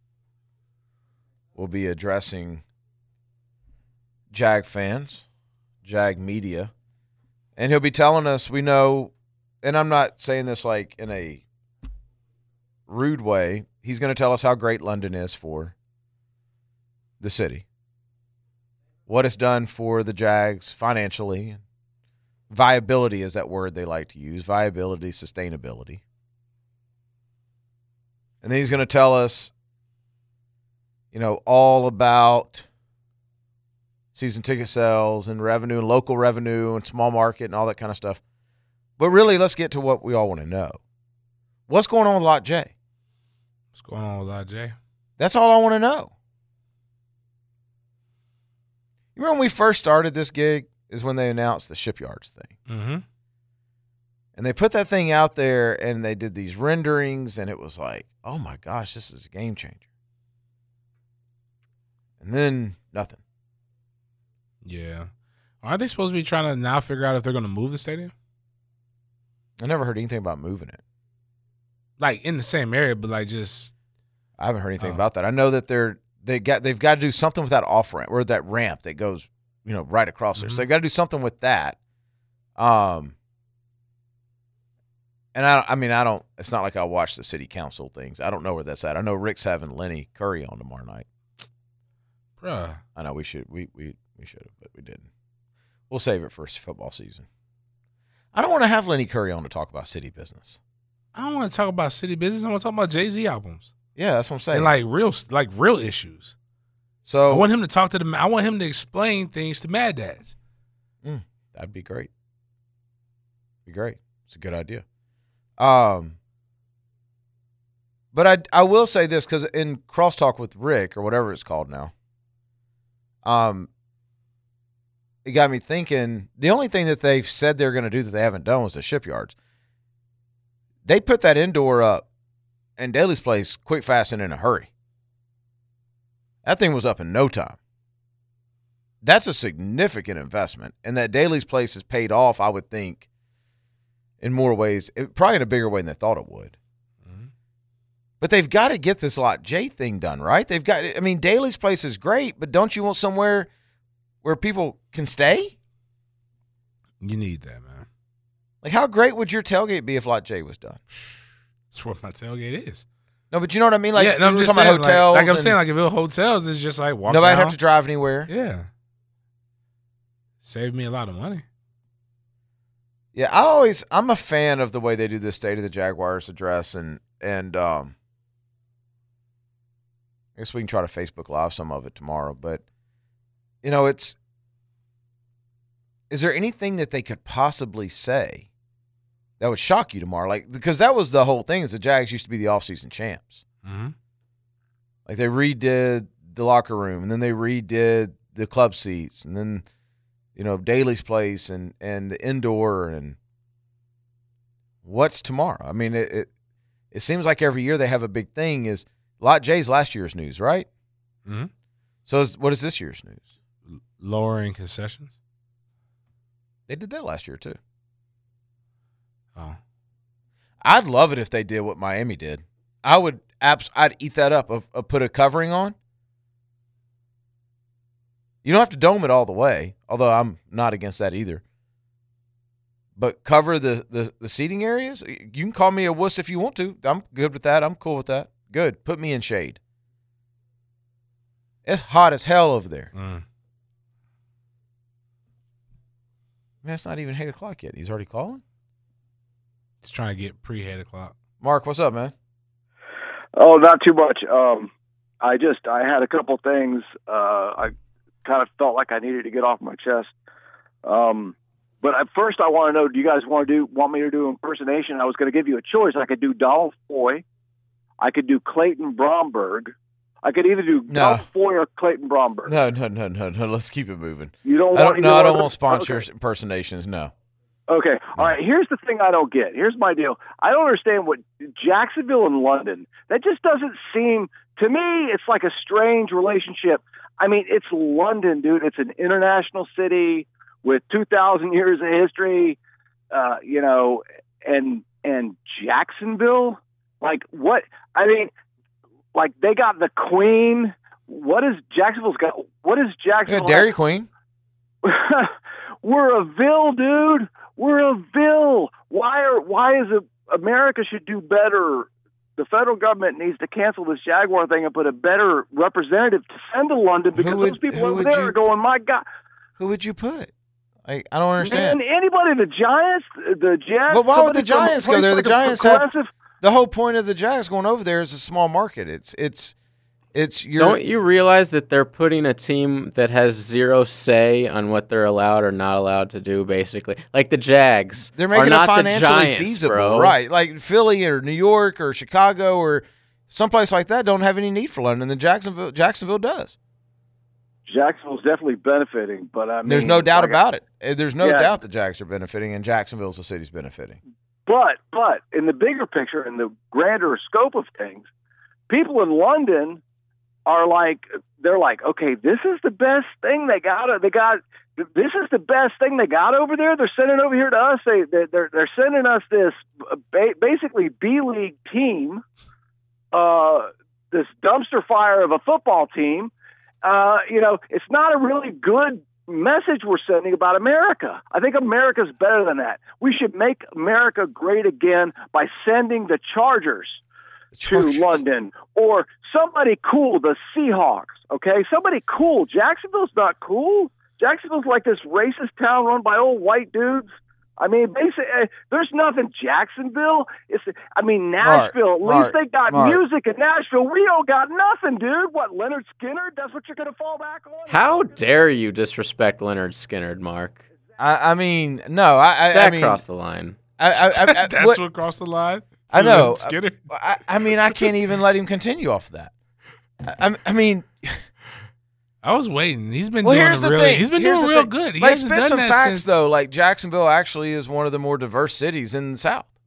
will be addressing Jag fans, Jag media, and he'll be telling us, we know, and I'm not saying this like in a rude way, he's going to tell us how great London is for the city, what it's done for the Jags financially. Viability is that word they like to use, viability, sustainability. And then he's going to tell us, you know, all about season ticket sales and revenue and local revenue and small market and all that kind of stuff. But really, let's get to what we all want to know. What's going on with Lot J? What's going on with Lot J? That's all I want to know. You remember when we first started this gig is when they announced the Shipyards thing. Mm-hmm. And they put that thing out there and they did these renderings and it was like, oh my gosh, this is a game changer. And then nothing. Yeah. Aren't they supposed to be trying to now figure out if they're going to move the stadium? I never heard anything about moving it. Like in the same area, but like just. I haven't heard anything Oh. about that. I know that they're they got they've got to do something with that off ramp or that ramp that goes, you know, right across there. Mhm. So they've got to do something with that. Um, and I I mean I don't. It's not like I watch the city council things. I don't know where that's at. I know Rick's having Lenny Curry on tomorrow night. Bruh. I know we should we we we should have, but we didn't. We'll save it for football season. I don't want to have Lenny Curry on to talk about city business. I don't want to talk about city business. I want to talk about Jay-Z albums. Yeah, that's what I'm saying. And like real like real issues. so I want him to talk to the I want him to explain things to Mad Dads. Mm, that'd be great. Be great. It's a good idea. Um, but I I will say this because in Crosstalk with Rick or whatever it's called now, um, it got me thinking. The only thing that they've said they're going to do that they haven't done was the Shipyards. They put that indoor up, and Daly's Place quick, fast, and in a hurry. That thing was up in no time. That's a significant investment, and that Daly's Place has paid off, I would think, in more ways, it, probably in a bigger way than they thought it would. Mm-hmm. But they've got to get this Lot J thing done, right? They've got. I mean, Daly's Place is great, but don't you want somewhere where people can stay? You need that, man. Like, how great would your tailgate be if Lot J was done? That's where my tailgate is. No, but you know what I mean. Like, yeah, no, I'm we were just talking saying. about hotels. Like, like I'm and saying, like if it was hotels, it's just like walk nobody down. have to drive anywhere. Yeah, save me a lot of money. Yeah, I always I'm a fan of the way they do the State of the Jaguars address, and and um, I guess we can try to Facebook Live some of it tomorrow. But you know, it's is there anything that they could possibly say that would shock you tomorrow? Like, because that was the whole thing. Is the Jags used to be the offseason champs. Mm-hmm. Like, they redid the locker room, and then they redid the club seats, and then, you know, Daly's Place and, and the indoor, and what's tomorrow? I mean, it, it it seems like every year they have a big thing. Is Lot J's last year's news, right? Mm-hmm. So is, what is this year's news? L- lowering concessions. They did that last year, too. Oh, I'd love it if they did what Miami did. I would abs- I'd eat that up. Of, of put a covering on. You don't have to dome it all the way, although I'm not against that either. but cover the, the, the seating areas. You can call me a wuss if you want to. I'm good with that. I'm cool with that. Good. Put me in shade. It's hot as hell over there. Mm. Man, it's not even eight o'clock yet. He's already calling? He's trying to get pre-eight o'clock. Mark, what's up, man? Oh, not too much. Um, I just I had a couple things uh, I kind of felt like I needed to get off my chest. Um, but at first, I want to know: do you guys want to do want me to do impersonation? I was going to give you a choice. I could do Donald Foy, I could do Clayton Bromberg, I could either do No. Donald Foy or Clayton Bromberg. No, no, no, no, no. Let's keep it moving. You don't I want don't. No, I either don't one? want sponsor Okay. impersonations. No. Okay. All right. Here's the thing I don't get. Here's my deal. I don't understand what Jacksonville and London, that just doesn't seem, to me, it's like a strange relationship. I mean, it's London, dude. It's an international city with two thousand years of history, uh, you know, and, and Jacksonville, like what, I mean, like they got the Queen. What is Jacksonville's got? What is Yeah, Jacksonville? Dairy Queen. We're a Ville, dude. We're a Ville. Why are why is it America should do better? The federal government needs to cancel this Jaguar thing and put a better representative to send to London, because would- those people who over would there you- are going, my God. Who would you put? I, I don't understand. Man, anybody, the Giants, the Jets. But why would the somebody from- Giants go there? The like a Giants have progressive- the whole point of the Jags going over there is a small market. It's it's it's your Don't you realize that they're putting a team that has zero say on what they're allowed or not allowed to do, basically? Like the Jags. they're are making not it financially the Giants, feasible, bro. right? Like Philly or New York or Chicago or someplace like that don't have any need for London. The Jacksonville Jacksonville does. Jacksonville's definitely benefiting, but I mean, There's no doubt like I- about it. Uh, There's no Yeah. doubt the Jags are benefiting and Jacksonville's the city's benefiting. But but in the bigger picture, in the grander scope of things, people in London are like, they're like, okay, this is the best thing they got. They got this is the best thing they got over there. They're sending over here to us. They they're they're sending us this ba- basically B League team, uh, this dumpster fire of a football team. Uh, you know, it's not a really good message we're sending about America. I think America's better than that. We should make America great again by sending the Chargers, Chargers. to London, or somebody cool, the Seahawks, okay? Somebody cool. Jacksonville's not cool. Jacksonville's like this racist town run by old white dudes. I mean, basically, uh, there's nothing Jacksonville. It's, I mean, Nashville. At Mark, least they got Mark. music in Nashville. We don't got nothing, dude. What, Leonard Skinner? That's what you're going to fall back on? How dare you disrespect Leonard Skinner, Mark? I, I mean, no, I I, That I mean, crossed the line. I, I, I, I, That's what- what crossed the line. I know. Skinner. I, I mean, I can't even let him continue off of that. I, I mean, I was waiting. He's been well, doing here's it the really. thing. He's been Here's doing the real thing. good. He like, hasn't spit done some that facts since, though. Like Jacksonville actually is one of the more diverse cities in the South.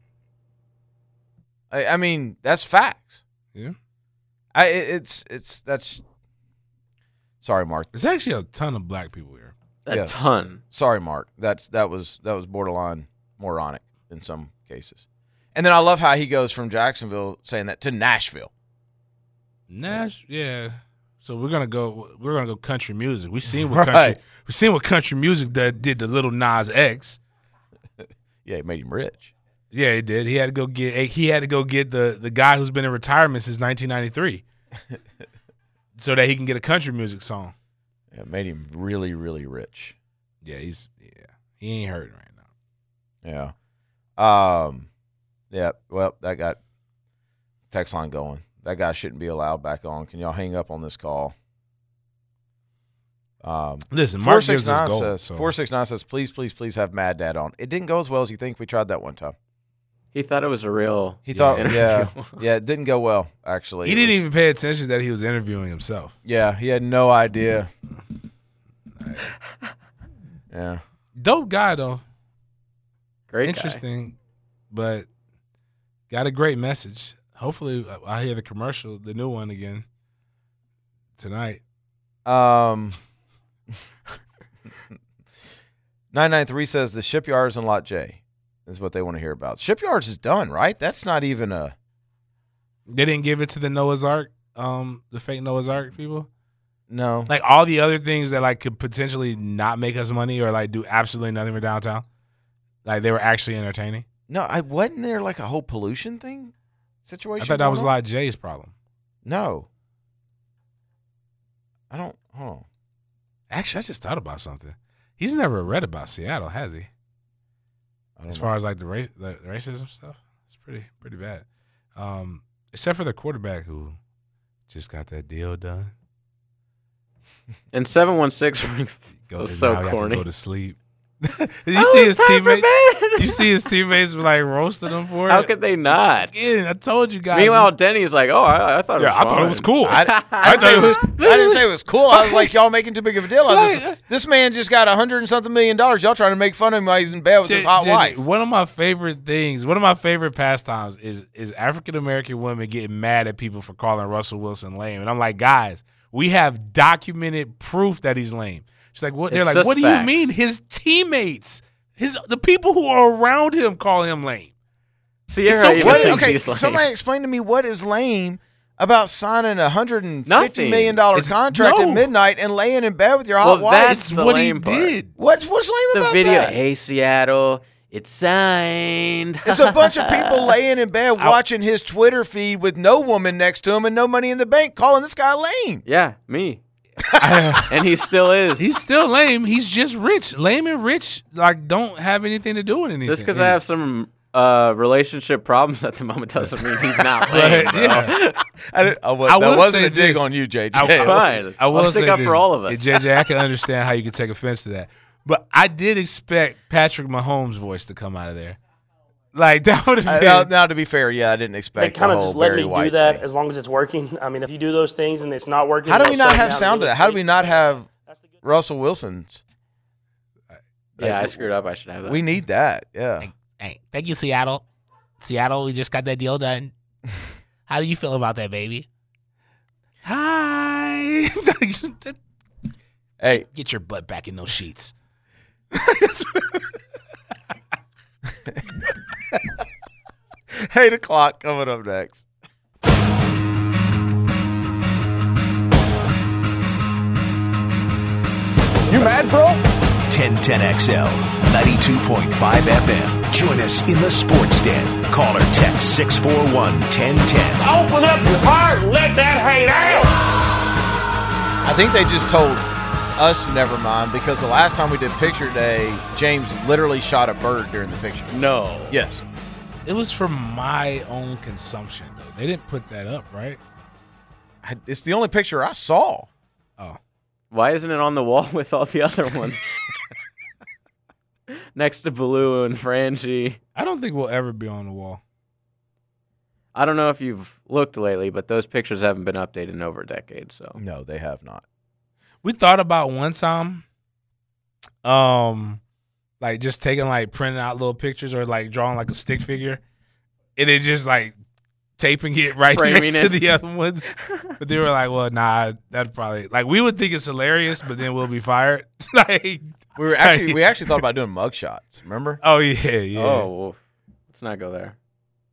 I, I mean, that's facts. Yeah. I it, it's it's that's. Sorry, Mark. There's actually a ton of black people here. A Yes. ton. Sorry, Mark. That's that was that was borderline moronic in some cases. And then I love how he goes from Jacksonville saying that to Nashville. Nash, yeah. So we're gonna go. We're gonna go country music. We seen what country. Right. We seen what country music did, did to Little Nas X. Yeah, it made him rich. Yeah, he did. He had to go get. He had to go get the the guy who's been in retirement since nineteen ninety-three, so that he can get a country music song. Yeah, it made him really, really rich. Yeah, he's yeah. He ain't hurting right now. Yeah. Um. Yeah. Well, that got the text line going. That guy shouldn't be allowed back on. Can y'all hang up on this call? Um. Listen, Four Mark six gives us nine gold. says So. four six nine says please, please, please have Mad Dad on. It didn't go as well as you think. We tried that one time. He thought it was a real. He thought, interview. yeah, yeah, it didn't go well. Actually, He It didn't was- even pay attention that he was interviewing himself. Yeah, he had no idea. Yeah. Dope guy though. Great guy. Interesting, but got a great message. Hopefully, I'll hear the commercial, the new one again tonight. Um. nine nine three says the Shipyards in Lot J is what they want to hear about. Shipyards is done, right? That's not even a. They didn't give it to the Noah's Ark, um, the fake Noah's Ark people. No. Like all the other things that like could potentially not make us money or like do absolutely nothing for downtown. Like they were actually entertaining. No, I wasn't there like a whole pollution thing situation. I thought that was a going on? lot of Jay's problem. No, I don't. Hold on. Actually, I just thought about something. He's never read about Seattle, has he? I don't As know. far as like the race, the racism stuff, it's pretty pretty bad. Um, except for the quarterback who just got that deal done. And seven one six Go was to- so now he have to corny. Go to sleep. Did you Oh, see it's his time for teammates? bed. You see his teammates like roasting him for it. How could they not? Yeah, I told you guys. Meanwhile, Denny's like, "Oh, I, I thought it yeah, was I thought it fine." was cool. I, I, didn't say it was, I didn't say it was cool. I was like, y'all making too big of a deal. I was just, this man just got a hundred and something million dollars. Y'all trying to make fun of him while he's in bed with his J- hot J- wife. One of my favorite things, one of my favorite pastimes is is African American women getting mad at people for calling Russell Wilson lame. And I'm like, guys, we have documented proof that he's lame. She's like, what? They're It's like, just what do facts. you mean? His teammates, his the people who are around him call him lame. Sierra It's so- even What, thinks okay, he's lame. somebody explain to me what is lame about signing a hundred and fifty Nothing. million dollar It's- contract no. at midnight and laying in bed with your Well, hot wife. that's- It's the what he lame part. did. What's what's lame the about video. that? Hey, Seattle, it's signed. It's a bunch of people laying in bed watching his Twitter feed with no woman next to him and no money in the bank, calling this guy lame. Yeah, me. And he still is. He's still lame. He's just rich. Lame and rich like don't have anything to do with anything. Just because I have some uh, relationship problems at the moment doesn't mean he's not lame. But, bro. yeah. I, didn't, I, was, I that will wasn't say a dig this. on you, J J. I- It's fine. I will I'll stick say up this, for all of us. J J, I can understand how you could take offense to that, but I did expect Patrick Mahomes' voice to come out of there. Like that would I- have now, been. now, to be fair, yeah, I didn't They expect kind the of whole just let Barry me White do that thing. as long as it's working. I mean, if you do those things and it's not working, How do they'll we not shut it have down sound to really that? How do quick. we not have That's the good- Russell Wilson's? Yeah, I screwed up. I should have that. We need that. Yeah. Hey, thank you, Seattle. Seattle, we just got that deal done. How do you feel about that, baby? Hi. Hey, Get your butt back in those sheets. eight o'clock coming up next. You mad, bro? ten ten X L, ninety-two point five F M. Join us in the sports den. Call or text six four one, one zero one zero. Open up your heart and let that hate out. I think they just told us never mind because the last time we did picture day, James literally shot a bird during the picture. No. Yes. It was for my own consumption, though. They didn't put that up, right? I, it's the only picture I saw. Oh. Why isn't it on the wall with all the other ones? Next to Baloo and Frangie. I don't think we'll ever be on the wall. I don't know if you've looked lately, but those pictures haven't been updated in over a decade. So No, they have not. We thought about one time, um, like just taking like printing out little pictures or like drawing like a stick figure, and then just like taping it right Framing next to it. the other ones. But they were like, "Well, nah, that probably like we would think it's hilarious, but then we'll be fired." Like, We were actually we actually thought about doing mug shots. Remember? oh yeah, yeah. oh, well, let's not go there.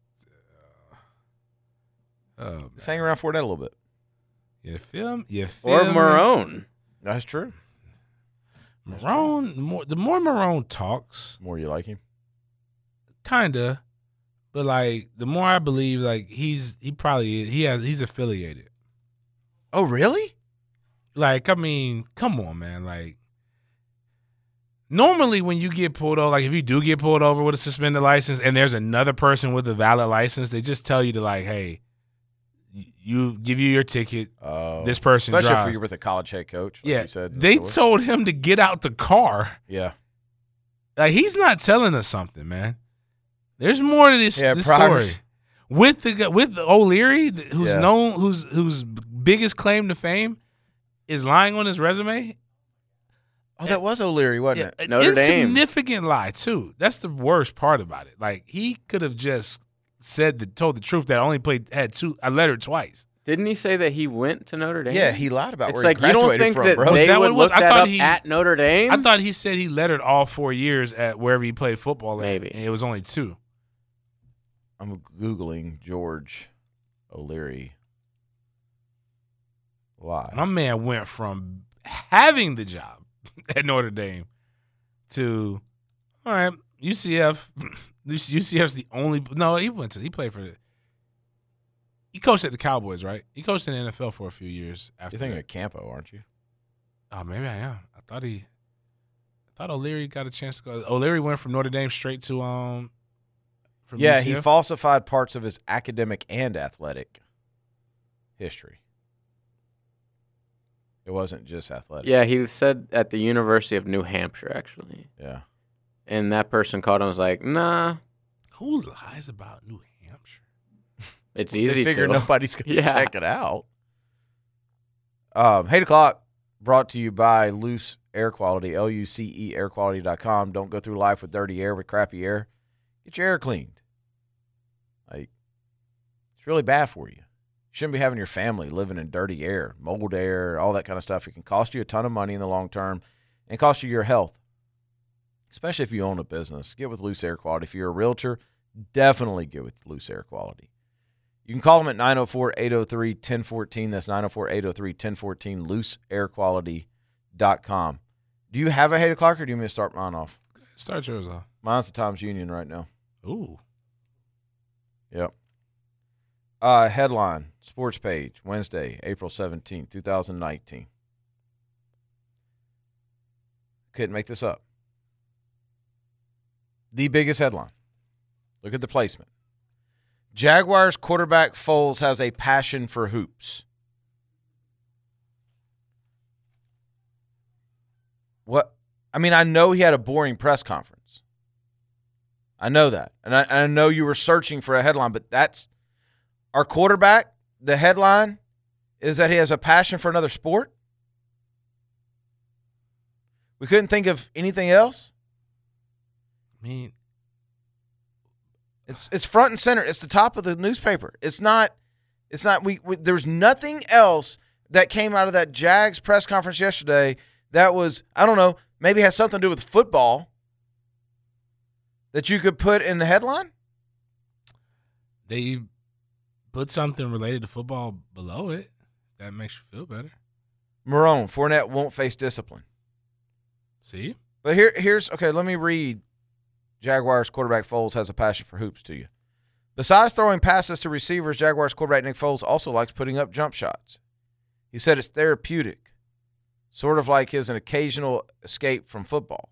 Oh, Just hang around for that a little bit. you film, you film Or Marone. That's true. Marone, the more the more Marone talks, The more you like him. kinda, but like the more I believe, like he's he probably is, he has he's affiliated. Oh, really? Like, I mean, come on, man. Like, normally when you get pulled over, like if you do get pulled over with a suspended license and there's another person with a valid license, they just tell you to like, hey, y- you give you your ticket. Oh, This person especially drives. if you're with a college head coach. Like Yeah, you said in the they story. told him to get out the car. Yeah, Like, he's not telling us something, man. There's more to this, Yeah, this progress. story. With the gu- with O'Leary, th- who's Yeah. known, whose whose biggest claim to fame is lying on his resume. Oh, that was O'Leary, wasn't Yeah, it? an Notre Dame. insignificant lie too. That's the worst part about it. Like he could have just said the told the truth that I only played had two. I lettered twice. Didn't he say that he went to Notre Dame? Yeah, he lied about It's where like he you don't graduated think from, that bro. they Is that what would it was? look I that thought up he- at Notre Dame? I thought he said he lettered all four years at wherever he played football. At, Maybe. and it was only two. I'm googling George O'Leary lie. My man went from having the job at Notre Dame to, all right, U C F, U C F's the only. No, he went to. He played for. He coached at the Cowboys, right? He coached in the N F L for a few years. After You're thinking that. of Campo, aren't you? Oh, maybe I am. I thought he. I thought O'Leary got a chance to go. O'Leary went from Notre Dame straight to um. From Yeah, U C F? he falsified parts of his academic and athletic history. It wasn't just athletic. Yeah, he said at the University of New Hampshire, actually. Yeah. And that person called him and was like, nah. Who lies about New Hampshire? It's easy They figure to. nobody's going to Yeah. check it out. Um, eight o'clock brought to you by Luce Air Quality, L U C E air quality dot com. Don't go through life with dirty air, with crappy air. Get your air cleaned. Like, it's really bad for you. You shouldn't be having your family living in dirty air, mold air, all that kind of stuff. It can cost you a ton of money in the long term and cost you your health, especially if you own a business. Get with Luce Air Quality. If you're a realtor, definitely get with Luce Air Quality. You can call them at nine oh four, eight oh three, one oh one four. That's nine oh four, eight oh three, one oh one four, luce air quality dot com. Do you have a eight o'clock or do you want me to start mine off? Start yours off. Mine's the Times Union right now. Ooh. Yep. Uh, headline, sports page, Wednesday, April seventeenth, twenty nineteen. Couldn't make this up. The biggest headline. Look at the placement. Jaguars quarterback Foles has a passion for hoops. What? I mean, I know he had a boring press conference. I know that. And I, and I know you were searching for a headline, but that's our quarterback. The headline is that he has a passion for another sport. We couldn't think of anything else. I mean, It's it's front and center. It's the top of the newspaper. It's not. It's not. We, we there's nothing else that came out of that Jags press conference yesterday that was, I don't know, maybe has something to do with football that you could put in the headline. they put something related to football below it. That makes you feel better. Marone, Fournette won't face discipline. See? But here here's okay. Let me read. Jaguars quarterback Foles has a passion for hoops to you. Besides throwing passes to receivers, Jaguars quarterback Nick Foles also likes putting up jump shots. He said it's therapeutic, sort of like his an occasional escape from football.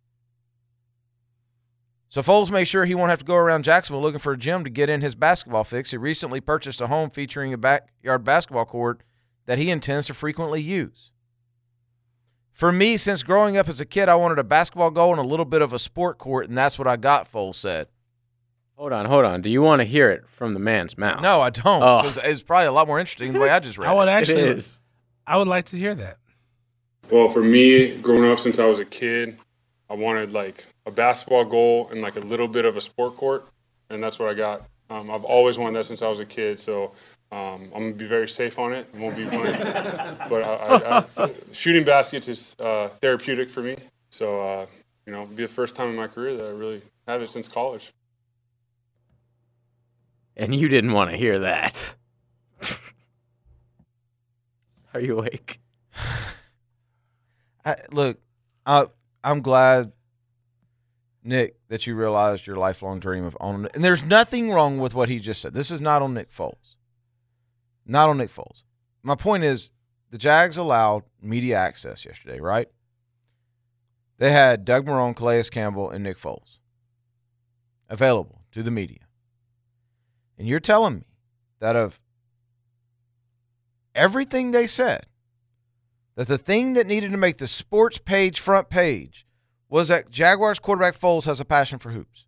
So Foles made sure he won't have to go around Jacksonville looking for a gym to get in his basketball fix. He recently purchased a home featuring a backyard basketball court that he intends to frequently use. For me, since growing up as a kid, I wanted a basketball goal and a little bit of a sport court, and that's what I got, Foles said. Hold on, hold on. Do you want to hear it from the man's mouth? No, I don't, Oh. because it's probably a lot more interesting the way I just read I would it. actually, It is. I would like to hear that. Well, for me, growing up since I was a kid, I wanted like a basketball goal and like a little bit of a sport court, and that's what I got. Um, I've always wanted that since I was a kid, so um, I'm gonna be very safe on it. I won't be one, but I, I, I, shooting baskets is uh, therapeutic for me. So uh, you know, it'll be the first time in my career that I really have it since college. And you didn't want to hear that. Are you awake? I, look, I, I'm glad, Nick, that you realized your lifelong dream of owning it. And there's nothing wrong with what he just said. This is not on Nick Foles. Not on Nick Foles. My point is, the Jags allowed media access yesterday, right? They had Doug Marrone, Calais Campbell, and Nick Foles available to the media. And you're telling me that of everything they said, that the thing that needed to make the sports page front page was that Jaguars quarterback Foles has a passion for hoops.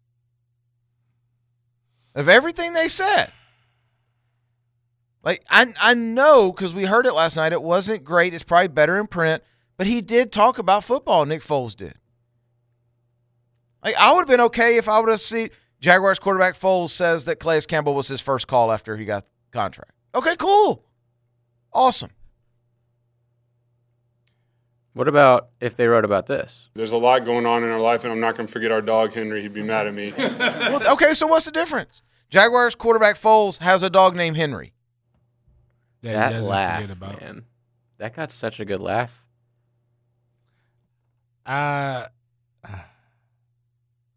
Of everything they said. Like, I I know, because we heard it last night, it wasn't great. It's probably better in print. But he did talk about football, Nick Foles did. Like, I would have been okay if I would have seen Jaguars quarterback Foles says that Calais Campbell was his first call after he got the contract. Okay, cool. Awesome. What about if they wrote about this? There's a lot going on in our life, and I'm not going to forget our dog, Henry. He'd be mad at me. Well, okay, so what's the difference? Jaguars quarterback Foles has a dog named Henry. That, he That doesn't laugh, forget about. man. That got such a good laugh. Uh,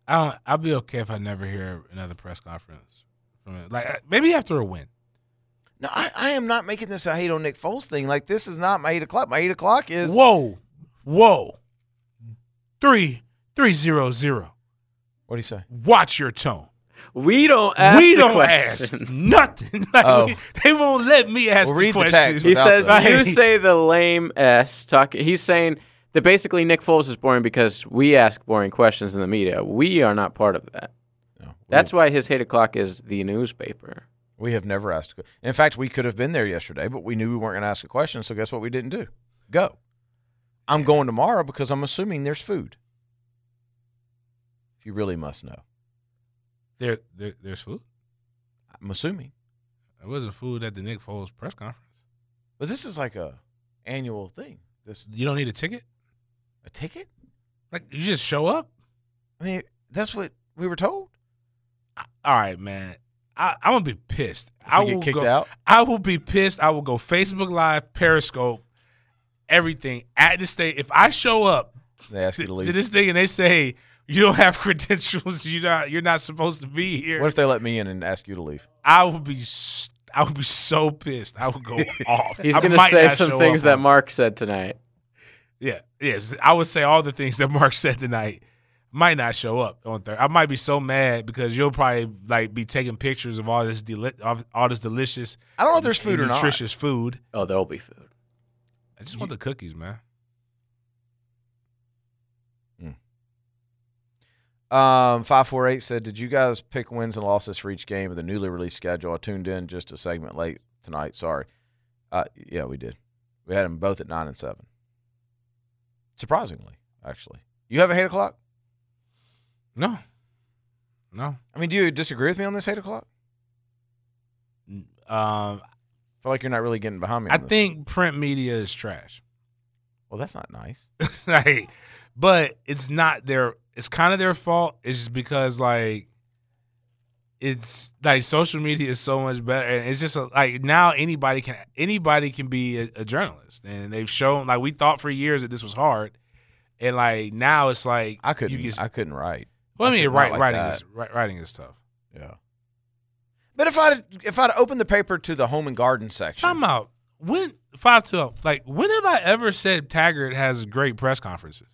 I don't, I'll be okay if I never hear another press conference from it. Like maybe after a win. No, I, I am not making this a hate on Nick Foles thing. Like, this is not my eight o'clock. My eight o'clock is. Whoa. Whoa. Three, three, zero, zero. What do you say? Watch your tone. We don't ask We the don't questions. ask nothing. Like, Oh. we- they won't let me ask Well, the read the questions. text He without says the- you say the lame S. Talk. He's saying that basically Nick Foles is boring because we ask boring questions in the media. We are not part of that. No, we, That's why his eight o'clock is the newspaper. we have never asked. A, in fact, we could have been there yesterday, but we knew we weren't going to ask a question. So guess what we didn't do? Go. I'm going tomorrow because I'm assuming there's food. If you really must know, There, there, there's food. I'm assuming. There wasn't food at the Nick Foles press conference. But this is like a annual thing. This You don't need a ticket. a ticket? Like you just show up. I mean, that's what we were told. All right, man. I, I'm gonna be pissed. If I we get will kicked go, out? I will be pissed. I will go Facebook Live, Periscope, everything at the state. If I show up They ask you to to, leave. to this thing and they say you don't have credentials, you're not you're not supposed to be here. What if they let me in and ask you to leave? I will be s- I would be so pissed. I would go off. He's I going to might say not some show things up that on- Mark said tonight. Yeah, yes. I would say all the things that Mark said tonight. Might not show up on Thursday. I might be so mad because you'll probably like be taking pictures of all this deli- of all this delicious. I don't know if there's food and or not. nutritious food. Oh, there'll be food. I just want the cookies, man. Um, five four eight said, did you guys pick wins and losses for each game of the newly released schedule? I tuned in just a segment late tonight. Sorry. Uh, yeah, we did. We had them both at nine and seven. Surprisingly, actually. You have a eight o'clock? No, no. I mean, do you disagree with me on this eight o'clock? Um, I feel like you're not really getting behind me. I on this. think print media is trash. Well, that's not nice. like, but it's not their. It's kind of their fault. It's just because like, it's like social media is so much better, and it's just a, like now anybody can anybody can be a, a journalist, and they've shown like we thought for years that this was hard, and like now it's like I couldn't. You can, I couldn't write. well, I mean, couldn't write, like writing that. is wri- writing is tough. Yeah. But if I if I'd opened the paper to the home and garden section, Time out. When five twelve? Like when have I ever said Taggart has great press conferences?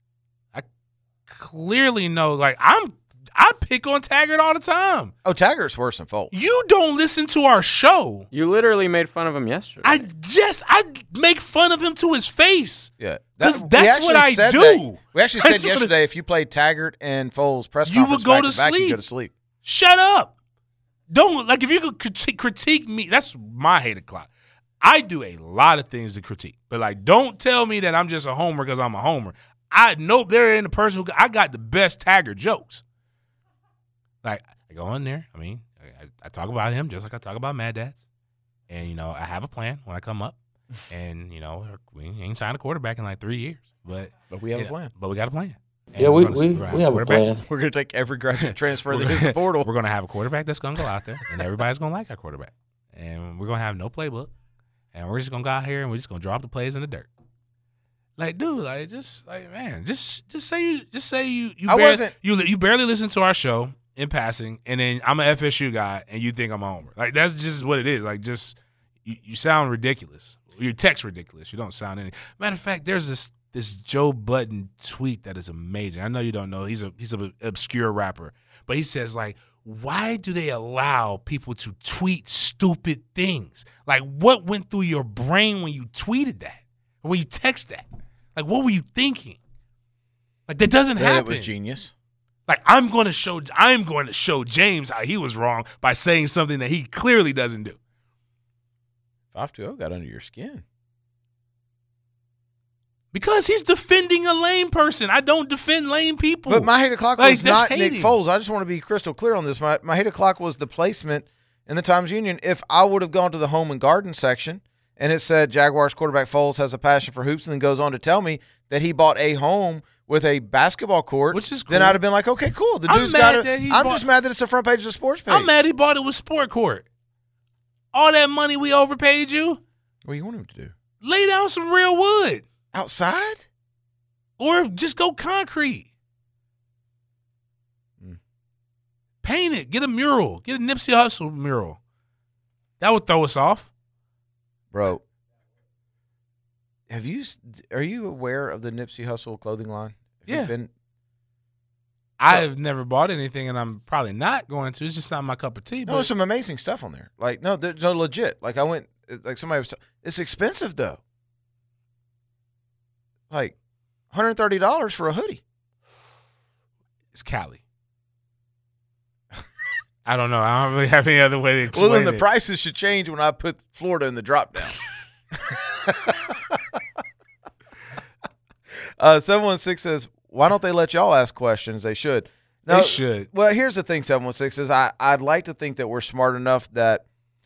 I clearly know. Like I'm, I pick on Taggart all the time. oh, Taggart's worse than Foles. You don't listen to our show. You literally made fun of him yesterday. I just I make fun of him to his face. Yeah, 'Cause we that's actually what I said do. that- we actually That's said what- yesterday if you played Taggart and Foles press You conference would go back to back, you'd sleep. go to sleep. Shut up. Don't like if you could critique, critique me. That's my hate o'clock. I do a lot of things to critique, but like, don't tell me that I'm just a homer because I'm a homer. I know there ain't a person who I got the best Taggart jokes. Like I go in there. I mean, I, I talk about him just like I talk about Mad Dads, and you know I have a plan when I come up, and you know we ain't signed a quarterback in like three years, but But we have a yeah, plan. But we got a plan. And Yeah, we're we gonna- we, we're gonna we have a quarterback. plan. We're going to take every graduate transfer We're that hits gonna- the portal. We're going to have a quarterback that's going to go out there, and everybody's going to like our quarterback. And we're going to have no playbook, and we're just going to go out here and we're just going to drop the plays in the dirt. Like, dude, like, just like, man, just just say you, just say you, you, I barely, wasn't- you, you barely listen to our show in passing, and then I'm an F S U guy, and you think I'm a homer. Like, that's just what it is. Like, just you, you sound ridiculous. Your text ridiculous. You don't sound any. Matter of fact, there's this. This Joe Budden tweet that is amazing. I know you don't know. He's a he's an obscure rapper, but he says like, why do they allow people to tweet stupid things? Like, what went through your brain when you tweeted that, or when you text that? Like, what were you thinking? Like, that doesn't That happen. it was genius. Like, I'm going to show I'm going to show James how he was wrong by saying something that he clearly doesn't do. five two oh got under your skin. Because he's defending a lame person. I don't defend lame people. But my hate o'clock Like, was that's not Nick hating. Foles. I just want to be crystal clear on this. My my hate o'clock was the placement in the Times Union. If I would have gone to the home and garden section and it said Jaguars quarterback Foles has a passion for hoops and then goes on to tell me that he bought a home with a basketball court, Which is then cool. I'd have been like, okay, cool. The I'm dude's mad got that it. he I'm bought- just mad that it's the front page of the sports page. I'm mad he bought it with Sport Court. All that money we overpaid you, What do you want him to do? lay down some real wood. Outside? Or just go concrete. it. Get a mural. Get a Nipsey Hussle mural. That would throw us off. Bro, have you are you aware of the Nipsey Hussle clothing line? Have Yeah. you been, I've never bought anything, and I'm probably not going to. It's just not my cup of tea. no, But there's some amazing stuff on there. Like, no, there's no legit. Like, I went, like somebody was, t- it's expensive though. Like, one hundred thirty dollars for a hoodie. it's Cali. I don't know. I don't really have any other way to explain Well, then the it. prices should change when I put Florida in the drop down. uh, seven one six says, why don't they let y'all ask questions? They should. They should. Well, here's the thing, seven one six is I, I'd like to think that we're smart enough that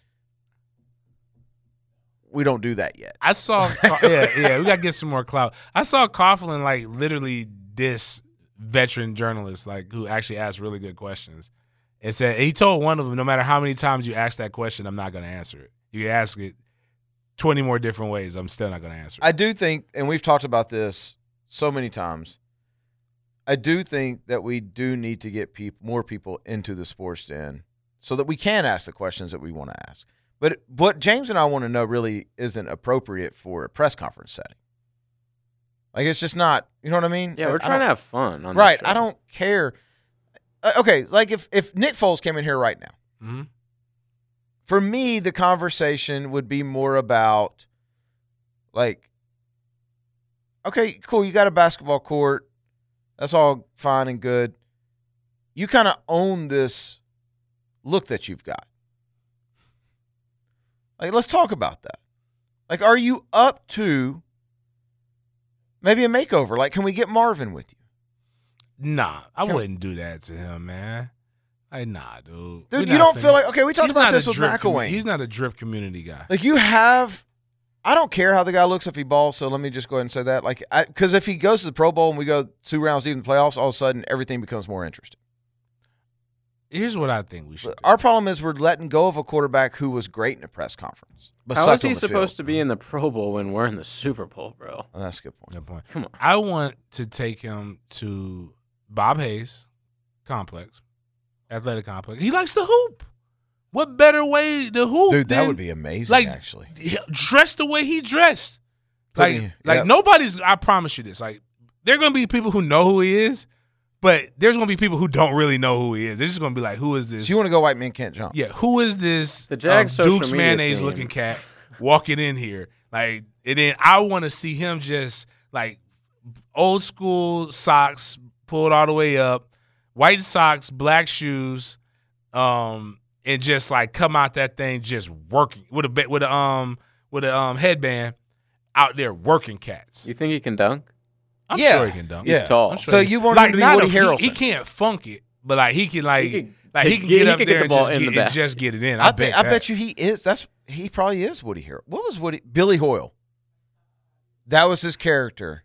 we don't do that yet. I saw, yeah, yeah, we got to get some more clout. I saw Coughlin, like, literally diss veteran journalists, like, who actually asked really good questions. And said, he told one of them, no matter how many times you ask that question, I'm not going to answer it. You can ask it twenty more different ways. I'm still not going to answer it. I do think, and we've talked about this so many times, I do think that we do need to get peop- more people into the sports den so that we can ask the questions that we want to ask. But what James and I want to know really isn't appropriate for a press conference setting. Like, it's just not, you know what I mean? Yeah, we're I trying to don't- have fun. On Right. this show. I don't care. Uh, okay, like if, if Nick Foles came in here right now, Mm-hmm. for me, the conversation would be more about, like, okay, cool, you got a basketball court. That's all fine and good. You kind of own this look that you've got. Like, let's talk about that. Like, are you up to maybe a makeover? Like, can we get Marvin with you? Nah, I Can- wouldn't do that to him, man. Like, nah, dude. Dude, We're you not don't finna- feel like, okay, we talked He's about not this a with drip commu- McElwain. He's not a drip community guy. Like, you have, I don't care how the guy looks if he balls, so let me just go ahead and say that. Like, because if he goes to the Pro Bowl and we go two rounds deep in the playoffs, all of a sudden everything becomes more interesting. Here's what I think we should do. Our problem is we're letting go of a quarterback who was great in a press conference. But How sucked is he on the supposed field. to be in the Pro Bowl when we're in the Super Bowl, bro? Oh, that's a good point. Good point. Come on. I want to take him to Bob Hayes Complex, Athletic Complex. He likes to hoop. What better way to hoop? Dude, that than, would be amazing, like, actually. Dress the way he dressed. Like, Putting- like yep. nobody's, I promise you this. Like, there are going to be people who know who he is, but there's going to be people who don't really know who he is. They're just going to be like, who is this? So you want to go white men can't jump? Yeah, who is this The Jags um, social Duke's media mayonnaise team. looking cat walking in here? Like, and then I want to see him just like old school socks pulled all the way up, white socks, black shoes, um, and just like come out that thing just working with a ba- with a um with a um headband out there working cats. You think he can dunk? I'm Yeah. sure he can dunk. Yeah. He's tall. I'm sure So he can- you want like, him to be not Woody a- he- Harrelson? He, can't funk it, but like he can like He could- like he can he get could up get there the and ball just in get, the and basket. just get it in. I, I, think bet I that. bet you he is. That's he probably is Woody Harrelson. What was Woody? Billy Hoyle. That was his character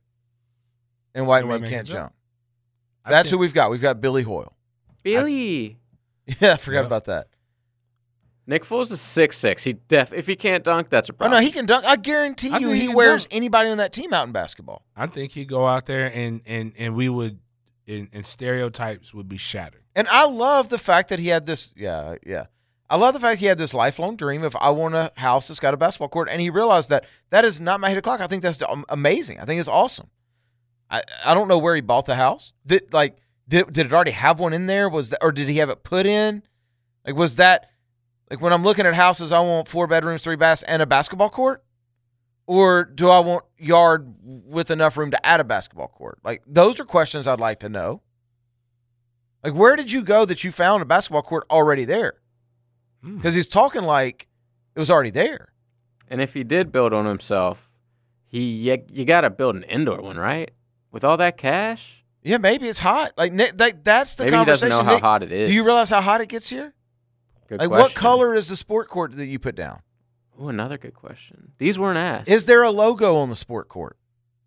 in White In Men White Men Can't Can't Jump. I That's think- who we've got. We've got Billy Hoyle. Billy. Yeah, I forgot Yep. about that. Nick Foles is six six. He def if he can't dunk, that's a Oh problem. no, he can dunk. I guarantee I you, think he he can wears dunk. anybody on that team out in basketball. I think he'd go out there and and and we would and, and stereotypes would be shattered. And I love the fact that he had this. Yeah, yeah. I love the fact he had this lifelong dream of I want a house that's got a basketball court, and he realized that that is not my eight o'clock. I think that's um, amazing. I think it's awesome. I I don't know where he bought the house. Did like did did it already have one in there? Was that, or did he have it put in? Like was that like when I'm looking at houses, I want four bedrooms, three baths, and a basketball court, or do I want yard with enough room to add a basketball court? Like those are questions I'd like to know. Like where did you go that you found a basketball court already there? Because he's talking like it was already there. And if he did build on himself, he you, you got to build an indoor one, right? With all that cash. Yeah, maybe it's hot. Like Nick, that, that's the Maybe he doesn't conversation. know how Nick, hot it is. Do you realize how hot it gets here? Good like question. what color is the sport court that you put down? Oh, another good question. These weren't asked. Is there a logo on the sport court?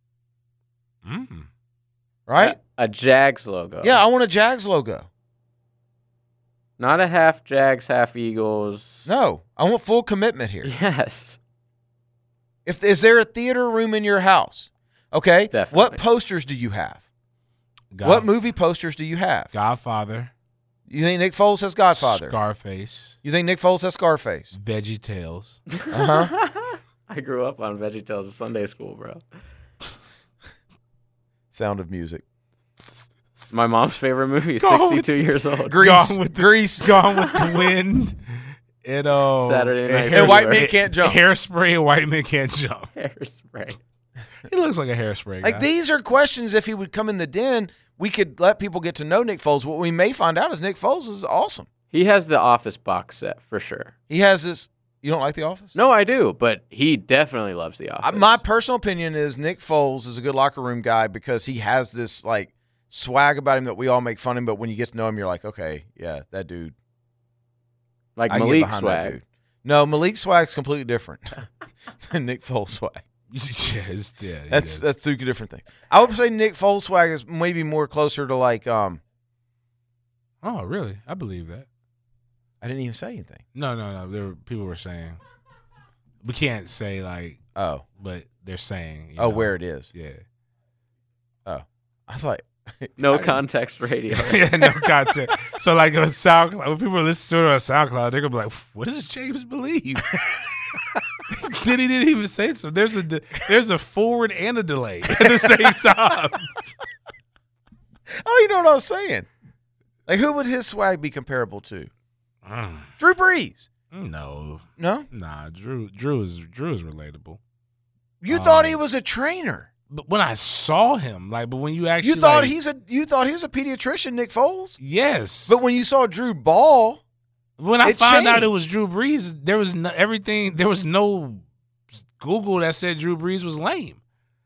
Mm. Right? A, a Jags logo. Yeah, I want a Jags logo. Not a half Jags, half Eagles. No, I want full commitment here. Yes. If is there a theater room in your house? Okay. Definitely. What posters do you have? God, What movie posters do you have? Godfather. You think Nick Foles has Godfather? Scarface. You think Nick Foles has Scarface? Veggie Tales. Uh-huh. I grew up on Veggie Tales at Sunday school, bro. Sound of Music. My mom's favorite movie. Gone sixty-two with- years old. Grease. Gone with the, Grease. Gone with the Wind. And, uh, Saturday Night And White Hairspray. Men Can't Jump. Hairspray and White Men Can't Jump. Hairspray. He looks like a hairspray guy. Like, these are questions, if he would come in the den, we could let people get to know Nick Foles. What we may find out is Nick Foles is awesome. He has the Office box set for sure. He has this. You don't like The Office? No, I do, but he definitely loves The Office. I, my personal opinion is Nick Foles is a good locker room guy because he has this, like, swag about him that we all make fun of him, but when you get to know him, you're like, okay, yeah, that dude. like I can get Malik behind that swag. dude. No, Malik swag's completely different than Nick Foles swag. yeah, it's, yeah, That's yeah. that's two different things. I would say Nick Foles swag is maybe more closer to like um. Oh, really? I believe that. I didn't even say anything. No, no, no. There were, people were saying we can't say like, Oh, but they're saying. You oh, know, where it is. Yeah. Oh, I thought. No I didn't- context radio. yeah, no content. So like on SoundCloud, when people listen to it on SoundCloud, they're gonna be like, "What does James believe?" Then he didn't even say so. There's a de- there's a forward and a delay at the same time. Oh, you know what I was saying? Like, who would his swag be comparable to? Mm, Drew Brees. no, No, nah. Drew Drew is Drew is relatable. you thought he Um, was a trainer. But when I saw him, like, but when you actually You thought like, he's a. You thought he was a pediatrician, Nick Foles. yes, But when you saw Drew Ball, when I it found out changed. it was Drew Brees, there was no, everything. There was no Google that said Drew Brees was lame.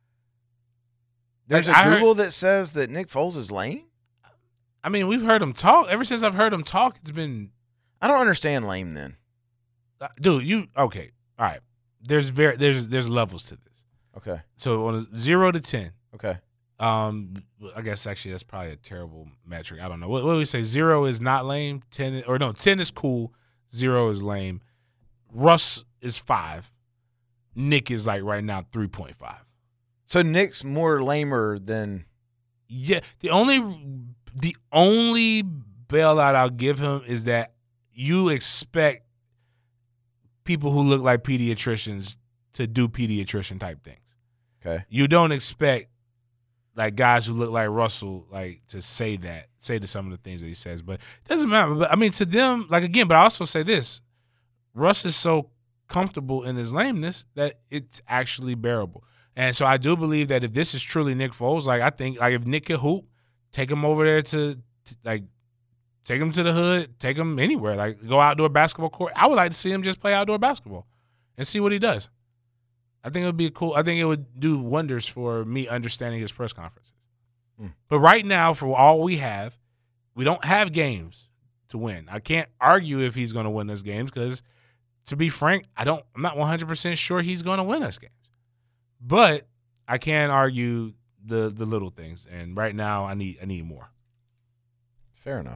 there's Like, a I heard- Google that says that Nick Foles is lame. I mean, we've heard him talk. Ever since I've heard him talk, it's been, I don't understand lame. Then uh, dude. You okay? All right. There's very there's there's levels to this. okay, So on a zero to ten, okay. um, I guess actually that's probably a terrible metric. I don't know. What, what do we say? Zero is not lame. Ten is, or no, ten is cool. Zero is lame. Russ is five. Nick is like right now three point five. So Nick's more lamer than. Yeah, the only the only bailout I'll give him is that you expect people who look like pediatricians to do pediatrician type things. Okay. You don't expect like guys who look like Russell like to say that, say to some of the things that he says, but it doesn't matter. But I mean, to them, like again, but I also say this: Russ is so comfortable in his lameness that it's actually bearable. And so I do believe that if this is truly Nick Foles, like I think, like if Nick could hoop, take him over there to, to like, take him to the hood, take him anywhere, like go outdoor basketball court. I would like to see him just play outdoor basketball and see what he does. I think it would be cool. I think it would do wonders for me understanding his press conferences. Mm. But right now, for all we have, we don't have games to win. I can't argue if he's going to win us games because, to be frank, I don't. I'm not one hundred percent sure he's going to win us games. But I can argue the the little things, and right now I need I need more. Fair enough.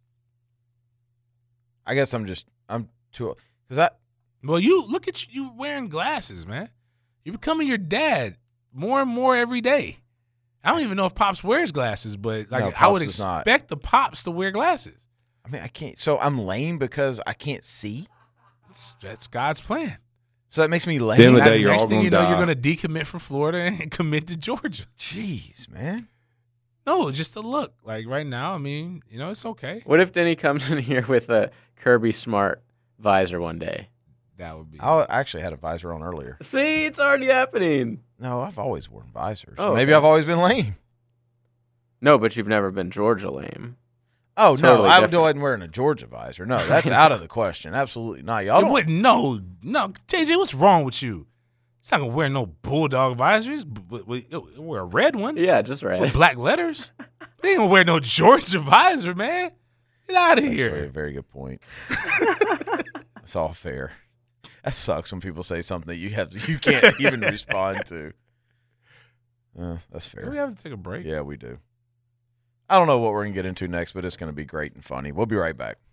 I guess I'm just I'm too because I Well, you look at you, you wearing glasses, man. You're becoming your dad more and more every day. I don't even know if Pops wears glasses, but like No, I would Pops does not. expect the Pops to wear glasses. I mean I can't. So I'm lame because I can't see. That's, that's God's plan. So that makes me lame. At the end of the Now, day, you're next all thing gonna you know, die. you're going to decommit from Florida and commit to Georgia. Jeez, man. No, just the look. Like right now, I mean, you know, it's okay. What if Denny comes in here with a Kirby Smart visor one day? That would be. I actually had a visor on earlier. See, it's already happening. No, I've always worn visors. Oh, Maybe okay. I've always been lame. No, but you've never been Georgia lame. Oh Totally no, I different. wasn't wearing a Georgia visor. No, that's out of the question. Absolutely not. Y'all You don't, wouldn't no, no, J J, what's wrong with you? It's not gonna wear no bulldog visors. But we wear a red one Yeah, just right. with black letters. They ain't gonna wear no Georgia visor, man. Get out of Actually, a here. very good point. It's all fair. That sucks when people say something that you have you can't even respond to. Uh, that's Do we fair. have to take a break? Yeah, we do. I don't know what we're gonna get into next, but it's gonna be great and funny. We'll be right back.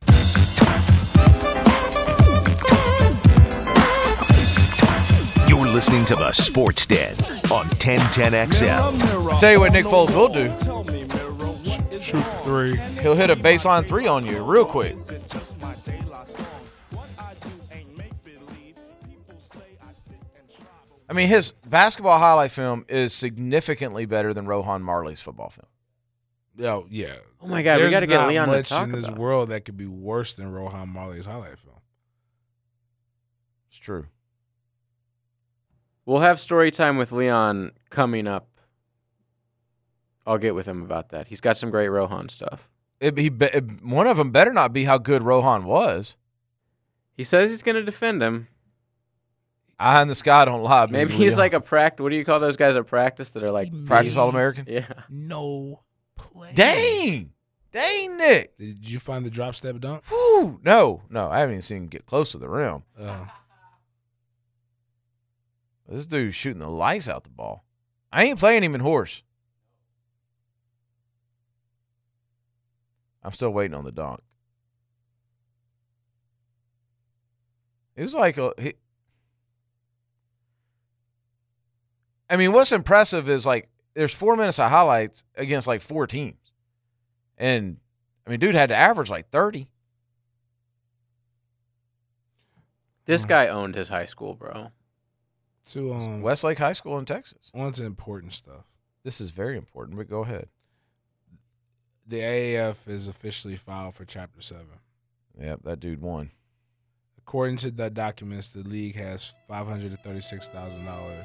You're listening to the Sports Den on ten ten X L. Tell you what Nick Foles will do. Shoot three. He'll hit a baseline three on you real quick. I mean, his basketball highlight film is significantly better than Rohan Marley's football film. Oh, yeah. Oh, my God. There's we got to get not Leon much to talk in this about. world that could be worse than Rohan Marley's highlight film. It's true. We'll have story time with Leon coming up. I'll get with him about that. He's got some great Rohan stuff. It, he, it, one of them better not be how good Rohan was. He says he's going to defend him. Eye in the sky don't lie. Maybe baby. he's like a practice. What do you call those guys at practice that are like Practice All-American? Yeah. No play. Dang. Dang, Nick. Did you find the drop step dunk? Whew. No, no. I haven't even seen him get close to the rim. Uh, This dude's shooting the lights out the ball. I ain't playing him in horse. I'm still waiting on the dunk. It was like a. He, I mean, what's impressive is like there's four minutes of highlights against like four teams, and I mean, dude had to average like thirty. This guy owned his high school, bro. to um, Westlake High School in Texas. On to important stuff. This is very important, but go ahead. The A A F is officially filed for Chapter seven. Yep, that dude won. According to the documents, the league has five hundred thirty-six thousand dollars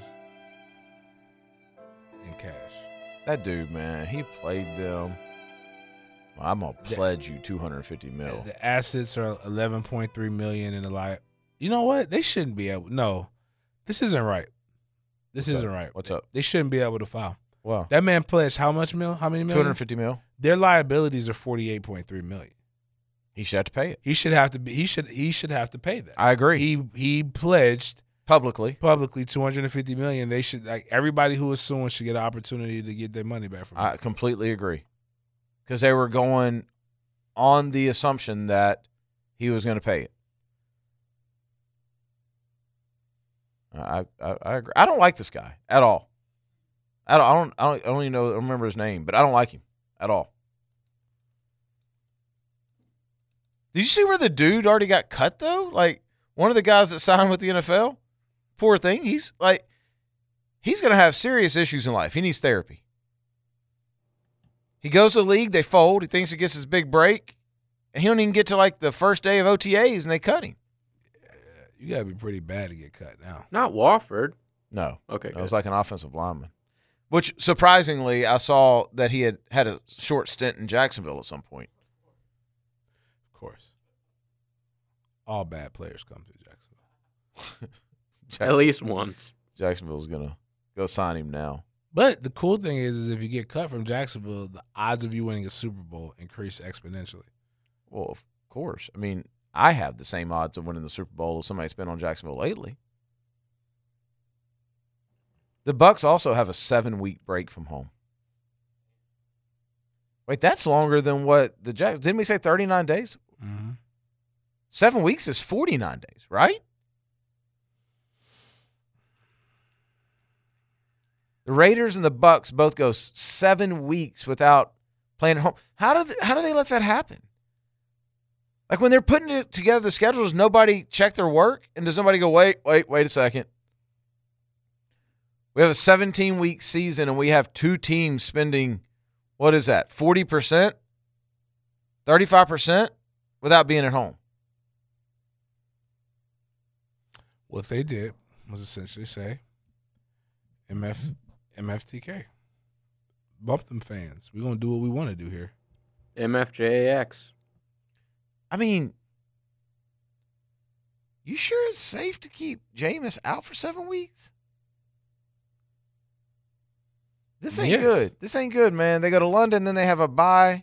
in cash. That dude, man, he played them. I'm gonna pledge you two hundred fifty mil. The assets are eleven point three million in the li You know what? They shouldn't be able. No, this isn't right. This What's isn't up? right. What's they, up? They shouldn't be able to file. Wow. That man pledged how much mil? How many million? two hundred fifty mil. Their liabilities are forty-eight point three million. He should have to pay it. He should have to be. He should. He should have to pay that. I agree. He he pledged publicly. Publicly, two hundred fifty million. They should. Like everybody who is suing should get an opportunity to get their money back from him. I completely agree. Because they were going on the assumption that he was going to pay it. I, I I agree. I don't like this guy at all. I don't I don't I don't, I don't even know I don't remember his name, but I don't like him at all. Did you see where the dude already got cut though? Like one of the guys that signed with the N F L? Poor thing. He's like he's going to have serious issues in life. He needs therapy. He goes to the league, they fold, he thinks he gets his big break, and he don't even get to like the first day of O T As and they cut him. You got to be pretty bad to get cut now. Not Wofford. No. Okay, no, it was like an offensive lineman. Which, surprisingly, I saw that he had had a short stint in Jacksonville at some point. Of course. All bad players come to Jacksonville. At least once. Jacksonville's going to go sign him now. But the cool thing is, is if you get cut from Jacksonville, the odds of you winning a Super Bowl increase exponentially. Well, of course. I mean, I have the same odds of winning the Super Bowl as somebody's been on Jacksonville lately. The Bucs also have a seven-week break from home. Wait, that's longer than what the Jacks didn't we say thirty-nine days? Mm-hmm. Seven weeks is forty-nine days, right? The Raiders and the Bucs both go seven weeks without playing at home. How do they, how do they let that happen? Like when they're putting it together, the schedules, nobody check their work, and does nobody go, wait, wait, wait a second. We have a seventeen-week season, and we have two teams spending, what is that, forty percent, thirty-five percent without being at home. What they did was essentially say, M F, M F T K, bump them fans. We're going to do what we want to do here. M F J A X. I mean, you sure it's safe to keep Jameis out for seven weeks? This ain't Yes. good. This ain't good, man. They go to London, then they have a bye.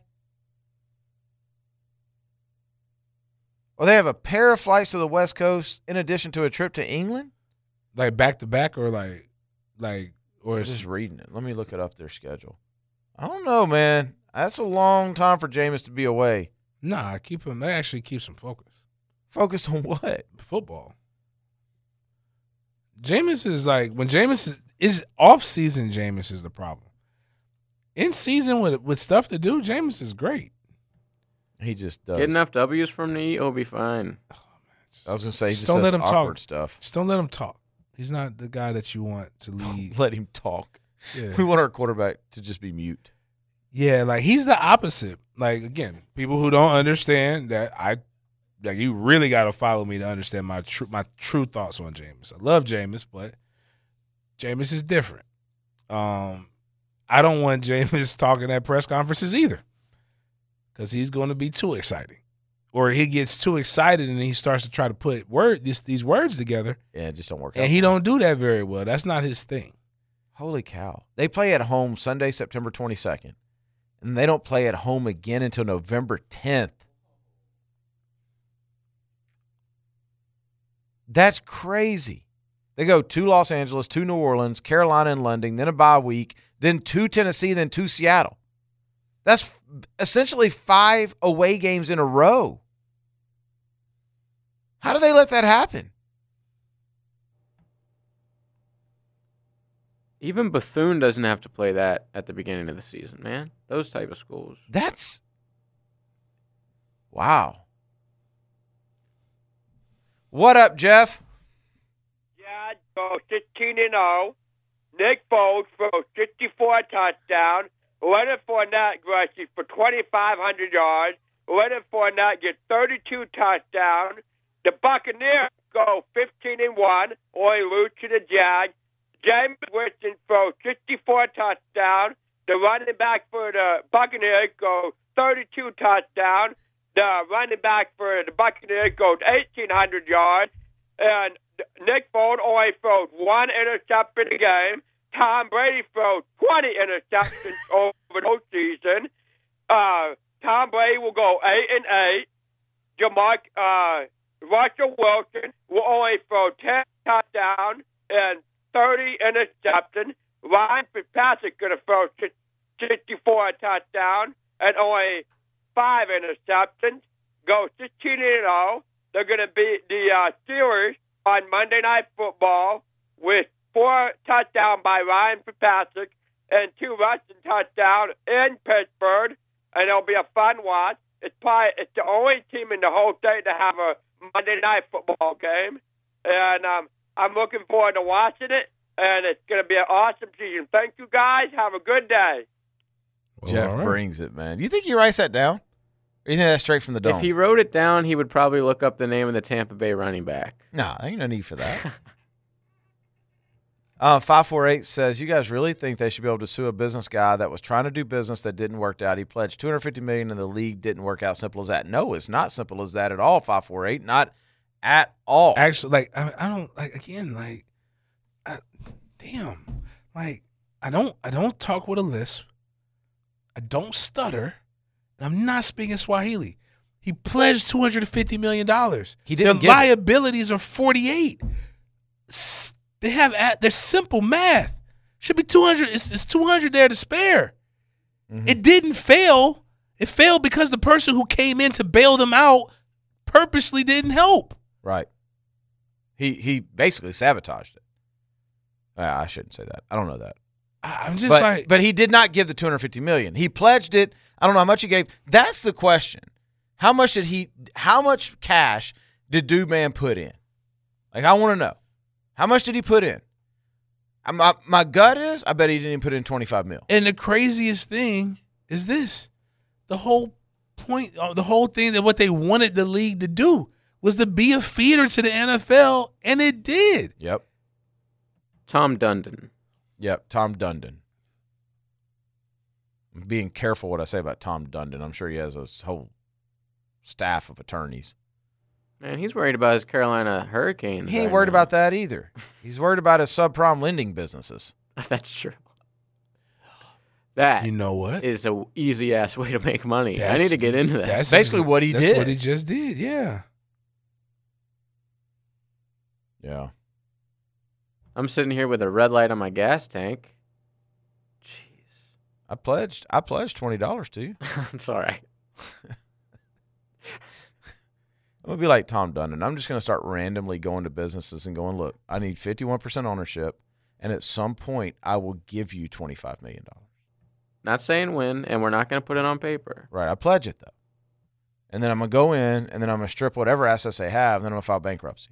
Or they have a pair of flights to the West Coast in addition to a trip to England? Like back to back or like, like, or I'm just reading it. Let me look it up, their schedule. I don't know, man. That's a long time for Jameis to be away. Nah, keep him. That actually keeps him focused. Focused on what? Football. Jameis is like when Jameis is, is off season. Jameis is the problem. in season with with stuff to do, Jameis is great. He just does. Get enough W's from the E, he'll be fine. I was gonna say, he Just just don't does let him awkward talk. stuff. Just don't let him talk. He's not the guy that you want to lead. Let him talk. Yeah. We want our quarterback to just be mute. Yeah, like he's the opposite. Like again, people who don't understand that I like you really got to follow me to understand my true my true thoughts on Jameis. I love Jameis, but Jameis is different. Um, I don't want Jameis talking at press conferences either, because he's going to be too exciting, or he gets too excited and he starts to try to put word this, these words together. Yeah, it just don't work. And out he well. don't do that very well. That's not his thing. Holy cow! They play at home Sunday, September twenty-second, and they don't play at home again until November tenth. That's crazy. They go to Los Angeles, to New Orleans, Carolina, and London, then a bye week, then to Tennessee, then to Seattle. That's f- essentially five away games in a row. How do they let that happen? Even Bethune doesn't have to play that at the beginning of the season, man. Those type of schools. That's wow. What up, Jeff? Judge goes sixteen and oh. Nick Foles throws fifty-four touchdowns. Leonard Fournette rushes for twenty-five hundred yards. Leonard Fournette gets thirty-two touchdowns. The Buccaneers go fifteen and one, or lose to the Jags. James Winston throws fifty-four touchdowns. The running back for the Buccaneers goes thirty-two touchdowns. The running back for the Buccaneers goes eighteen hundred yards. And Nick Foles only throws one interception a game. Tom Brady throws twenty interceptions over the whole season. Uh, Tom Brady will go eight and eight. Jamar, uh, Russell Wilson will only throw ten touchdowns and thirty interceptions. Ryan Fitzpatrick going to throw sixty-four touchdowns and only five interceptions. Go sixteen and oh. They're going to beat the uh, Steelers on Monday Night Football with four touchdowns by Ryan Fitzpatrick and two rushing touchdowns in Pittsburgh, and it'll be a fun watch. It's probably it's the only team in the whole state to have a Monday Night Football game, and um, I'm looking forward to watching it. And it's going to be an awesome season. Thank you, guys. Have a good day. Well, Jeff right. brings it, man. You think he writes that down? Or you think that's straight from the dome? If he wrote it down, he would probably look up the name of the Tampa Bay running back. No, ain't no need for that. uh, five four eight says, you guys really think they should be able to sue a business guy that was trying to do business that didn't work out? He pledged two hundred fifty million dollars and the league didn't work out. Simple as that. No, it's not simple as that at all, five four eight. Not at all. Actually, like, I, I don't, like, again, like, I, damn, like, I don't, I don't talk with a lisp. I don't stutter. And I'm not speaking Swahili. He pledged two hundred fifty million dollars. He didn't Their get liabilities it. are forty-eight. They have, they're simple math. Should be two hundred. It's, it's two hundred there to spare. Mm-hmm. It didn't fail. It failed because the person who came in to bail them out purposely didn't help. Right. He he basically sabotaged it. I shouldn't say that. I don't know that. I'm just but, like, but he did not give the two hundred fifty million dollars. He pledged it. I don't know how much he gave. That's the question. How much did he? How much cash did Dude Man put in? Like, I want to know. How much did he put in? My my gut is, I bet he didn't even put in twenty-five mil. And the craziest thing is this: the whole point, the whole thing that what they wanted the league to do was to be a feeder to the N F L, and it did. Yep. Tom Dundon. Yep, Tom Dundon. I'm being careful what I say about Tom Dundon. I'm sure he has a whole staff of attorneys. Man, he's worried about his Carolina Hurricanes. He ain't right worried now. about that either. He's worried about his subprime lending businesses. That's true. That you know what is a easy ass way to make money. That's, I need to get into that. That's basically ex- what he that's did. What he just did. Yeah. Yeah. I'm sitting here with a red light on my gas tank. Jeez. I pledged. I pledged twenty dollars to you. It's all right. I'm going to be like Tom Dundon. I'm just going to start randomly going to businesses and going, look, I need fifty-one percent ownership, and at some point I will give you twenty-five million dollars. Not saying when, and we're not going to put it on paper. Right. I pledge it, though. And then I'm going to go in, and then I'm going to strip whatever assets they have, and then I'm going to file bankruptcy.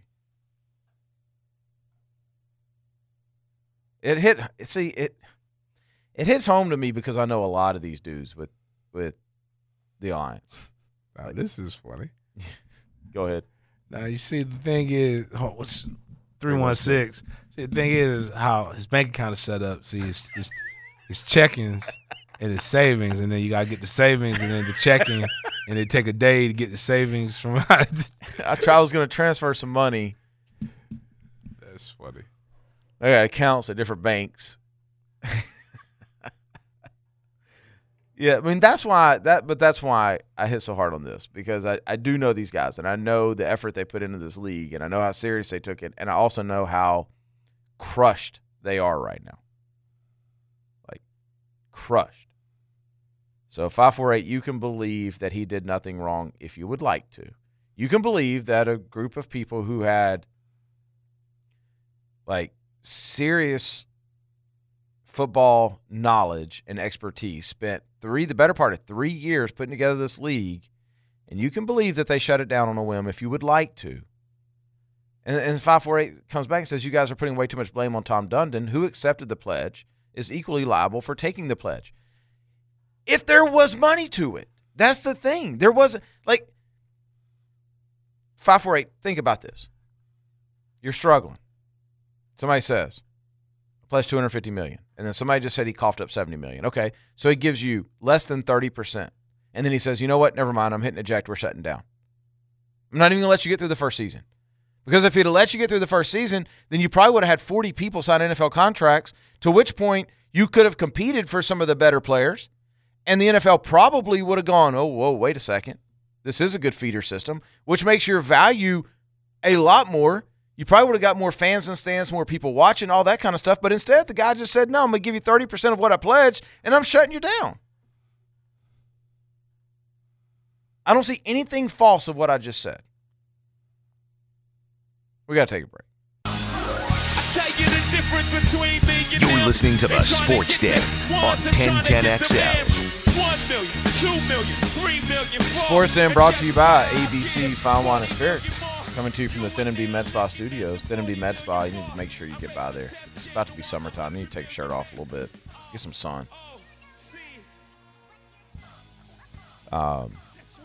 It hit – see, it it hits home to me because I know a lot of these dudes with, with the Alliance. Now, this is funny. Go ahead. Now, you see, the thing is – oh, what's three one six? See, the thing is how his bank account is set up. See, his, his, his checkings – and his savings, and then you gotta get the savings, and then the checking, and it take a day to get the savings from. I tried. I was gonna transfer some money. That's funny. I got accounts at different banks. Yeah, I mean that's why that, but that's why I hit so hard on this because I, I do know these guys, and I know the effort they put into this league, and I know how serious they took it, and I also know how crushed they are right now. Like crushed. So five four eight, you can believe that he did nothing wrong if you would like to. You can believe that a group of people who had like serious football knowledge and expertise spent three, the better part of three years putting together this league, and you can believe that they shut it down on a whim if you would like to. And, and five four eight comes back and says, you guys are putting way too much blame on Tom Dundon, who accepted the pledge, is equally liable for taking the pledge. If there was money to it, that's the thing. There wasn't, like, five four eight, think about this. You're struggling. Somebody says, pledge two hundred fifty million dollars. And then somebody just said he coughed up seventy million dollars. Okay, so he gives you less than thirty percent. And then he says, you know what, never mind, I'm hitting eject, we're shutting down. I'm not even going to let you get through the first season. Because if he'd have let you get through the first season, then you probably would have had forty people sign N F L contracts, to which point you could have competed for some of the better players. And the N F L probably would have gone, oh, whoa, wait a second. This is a good feeder system, which makes your value a lot more. You probably would have got more fans in stands, more people watching, all that kind of stuff. But instead, the guy just said, no, I'm going to give you thirty percent of what I pledged, and I'm shutting you down. I don't see anything false of what I just said. We got to take a break. You're listening to the Sports Den on ten ten X L. Sports Den brought to you by A B C Fine Wine and Spirits. Coming to you from the Thin M D Med Spa Studios. Thin M D Med Spa, you need to make sure you get by there. It's about to be summertime. You need to take your shirt off a little bit. Get some sun. Um,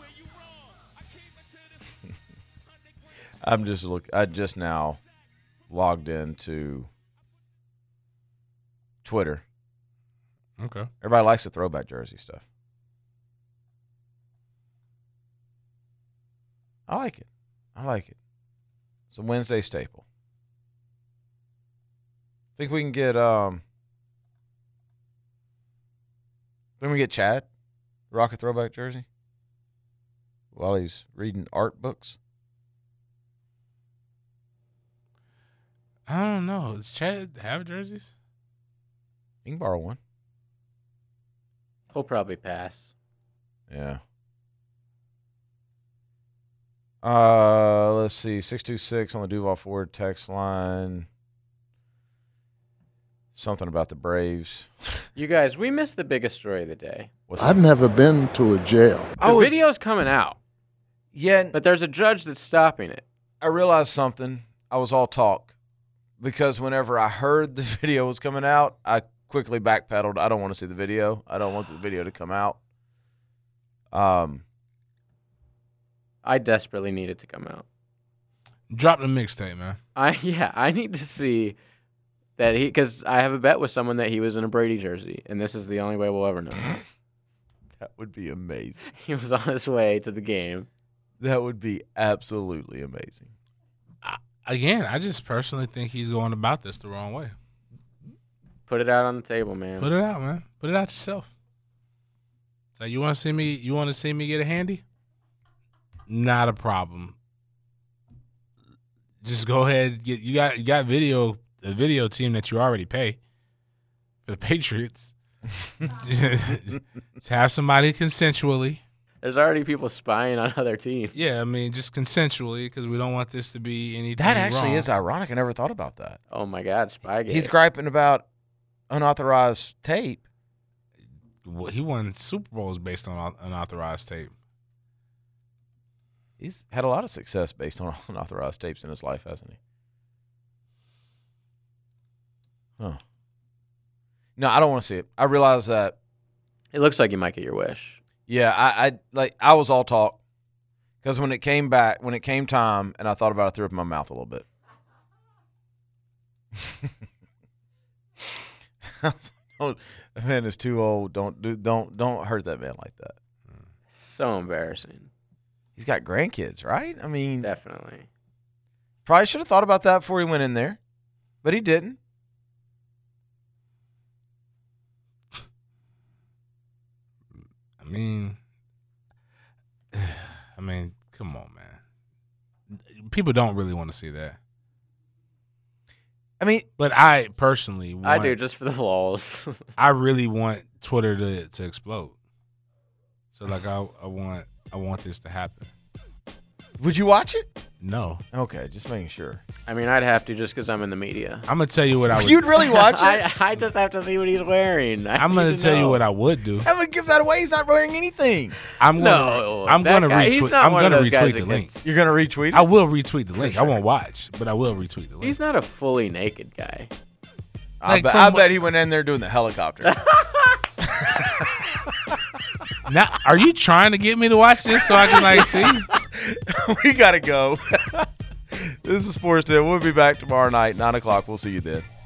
I'm just look. I just now logged into Twitter. Okay. Everybody likes the throwback jersey stuff. I like it. I like it. It's a Wednesday staple. Think we can get um think we get Chad rock a throwback jersey while he's reading art books? I don't know. Does Chad have jerseys? You can borrow one. He'll probably pass. Yeah. Uh, let's see. six two six on the Duval Ford text line. Something about the Braves. You guys, we missed the biggest story of the day. What's I've that? never been to a jail. The was- video's coming out, Yeah, but there's a judge that's stopping it. I realized something. I was all talk because whenever I heard the video was coming out, I quickly backpedaled. I don't want to see the video. I don't want the video to come out. Um, I desperately need it to come out. Drop the mixtape, man. I yeah, I need to see that he because I have a bet with someone that he was in a Brady jersey, and this is the only way we'll ever know. that would be amazing. He was on his way to the game. That would be absolutely amazing. Again, I just personally think he's going about this the wrong way. Put it out on the table, man. Put it out, man. Put it out yourself. So you want to see me? You want to see me get a handy? Not a problem. Just go ahead. Get you got you got video a video team that you already pay for the Patriots. Just have somebody consensually. There's already people spying on other teams. Yeah, I mean, just consensually because we don't want this to be anything That actually wrong. is ironic. I never thought about that. Oh my God, Spygate. He's griping about unauthorized tape. Well, he won Super Bowls based on unauthorized tape. He's had a lot of success based on unauthorized tapes in his life, hasn't he? Huh. No, I don't want to see it. I realize that. It looks like you might get your wish. Yeah, I, I like I was all talk because when it came back, when it came time, and I thought about it, I threw up in my mouth a little bit. Oh, that man is too old. Don't do don't don't hurt that man like that. So embarrassing. He's got grandkids, right? I mean, definitely. Probably should have thought about that before he went in there, but he didn't. I mean, I mean, come on, man. People don't really want to see that. I mean, but I personally, want, I do just for the lulz. I really want Twitter to to explode. So like, I I want I want this to happen. Would you watch it? No. Okay, just making sure. I mean, I'd have to just because I'm in the media. I'm gonna tell you what I would. You'd really watch it? I, I just have to see what he's wearing. I I'm gonna need to tell you know. what I would do. I'm gonna give that away. He's not wearing anything. I'm gonna. No, I'm that gonna guy- he's retweet. not I'm one of gonna those guys retweet the that link. gets- You're gonna retweet it? I will retweet the link. I won't watch, but I will retweet the link. He's not a fully naked guy. I, Like bet, from I what- bet he went in there doing the helicopter. Now, are you trying to get me to watch this so I can like see? We gotta go. This is Sports Day. We'll be back tomorrow night, nine o'clock. We'll see you then.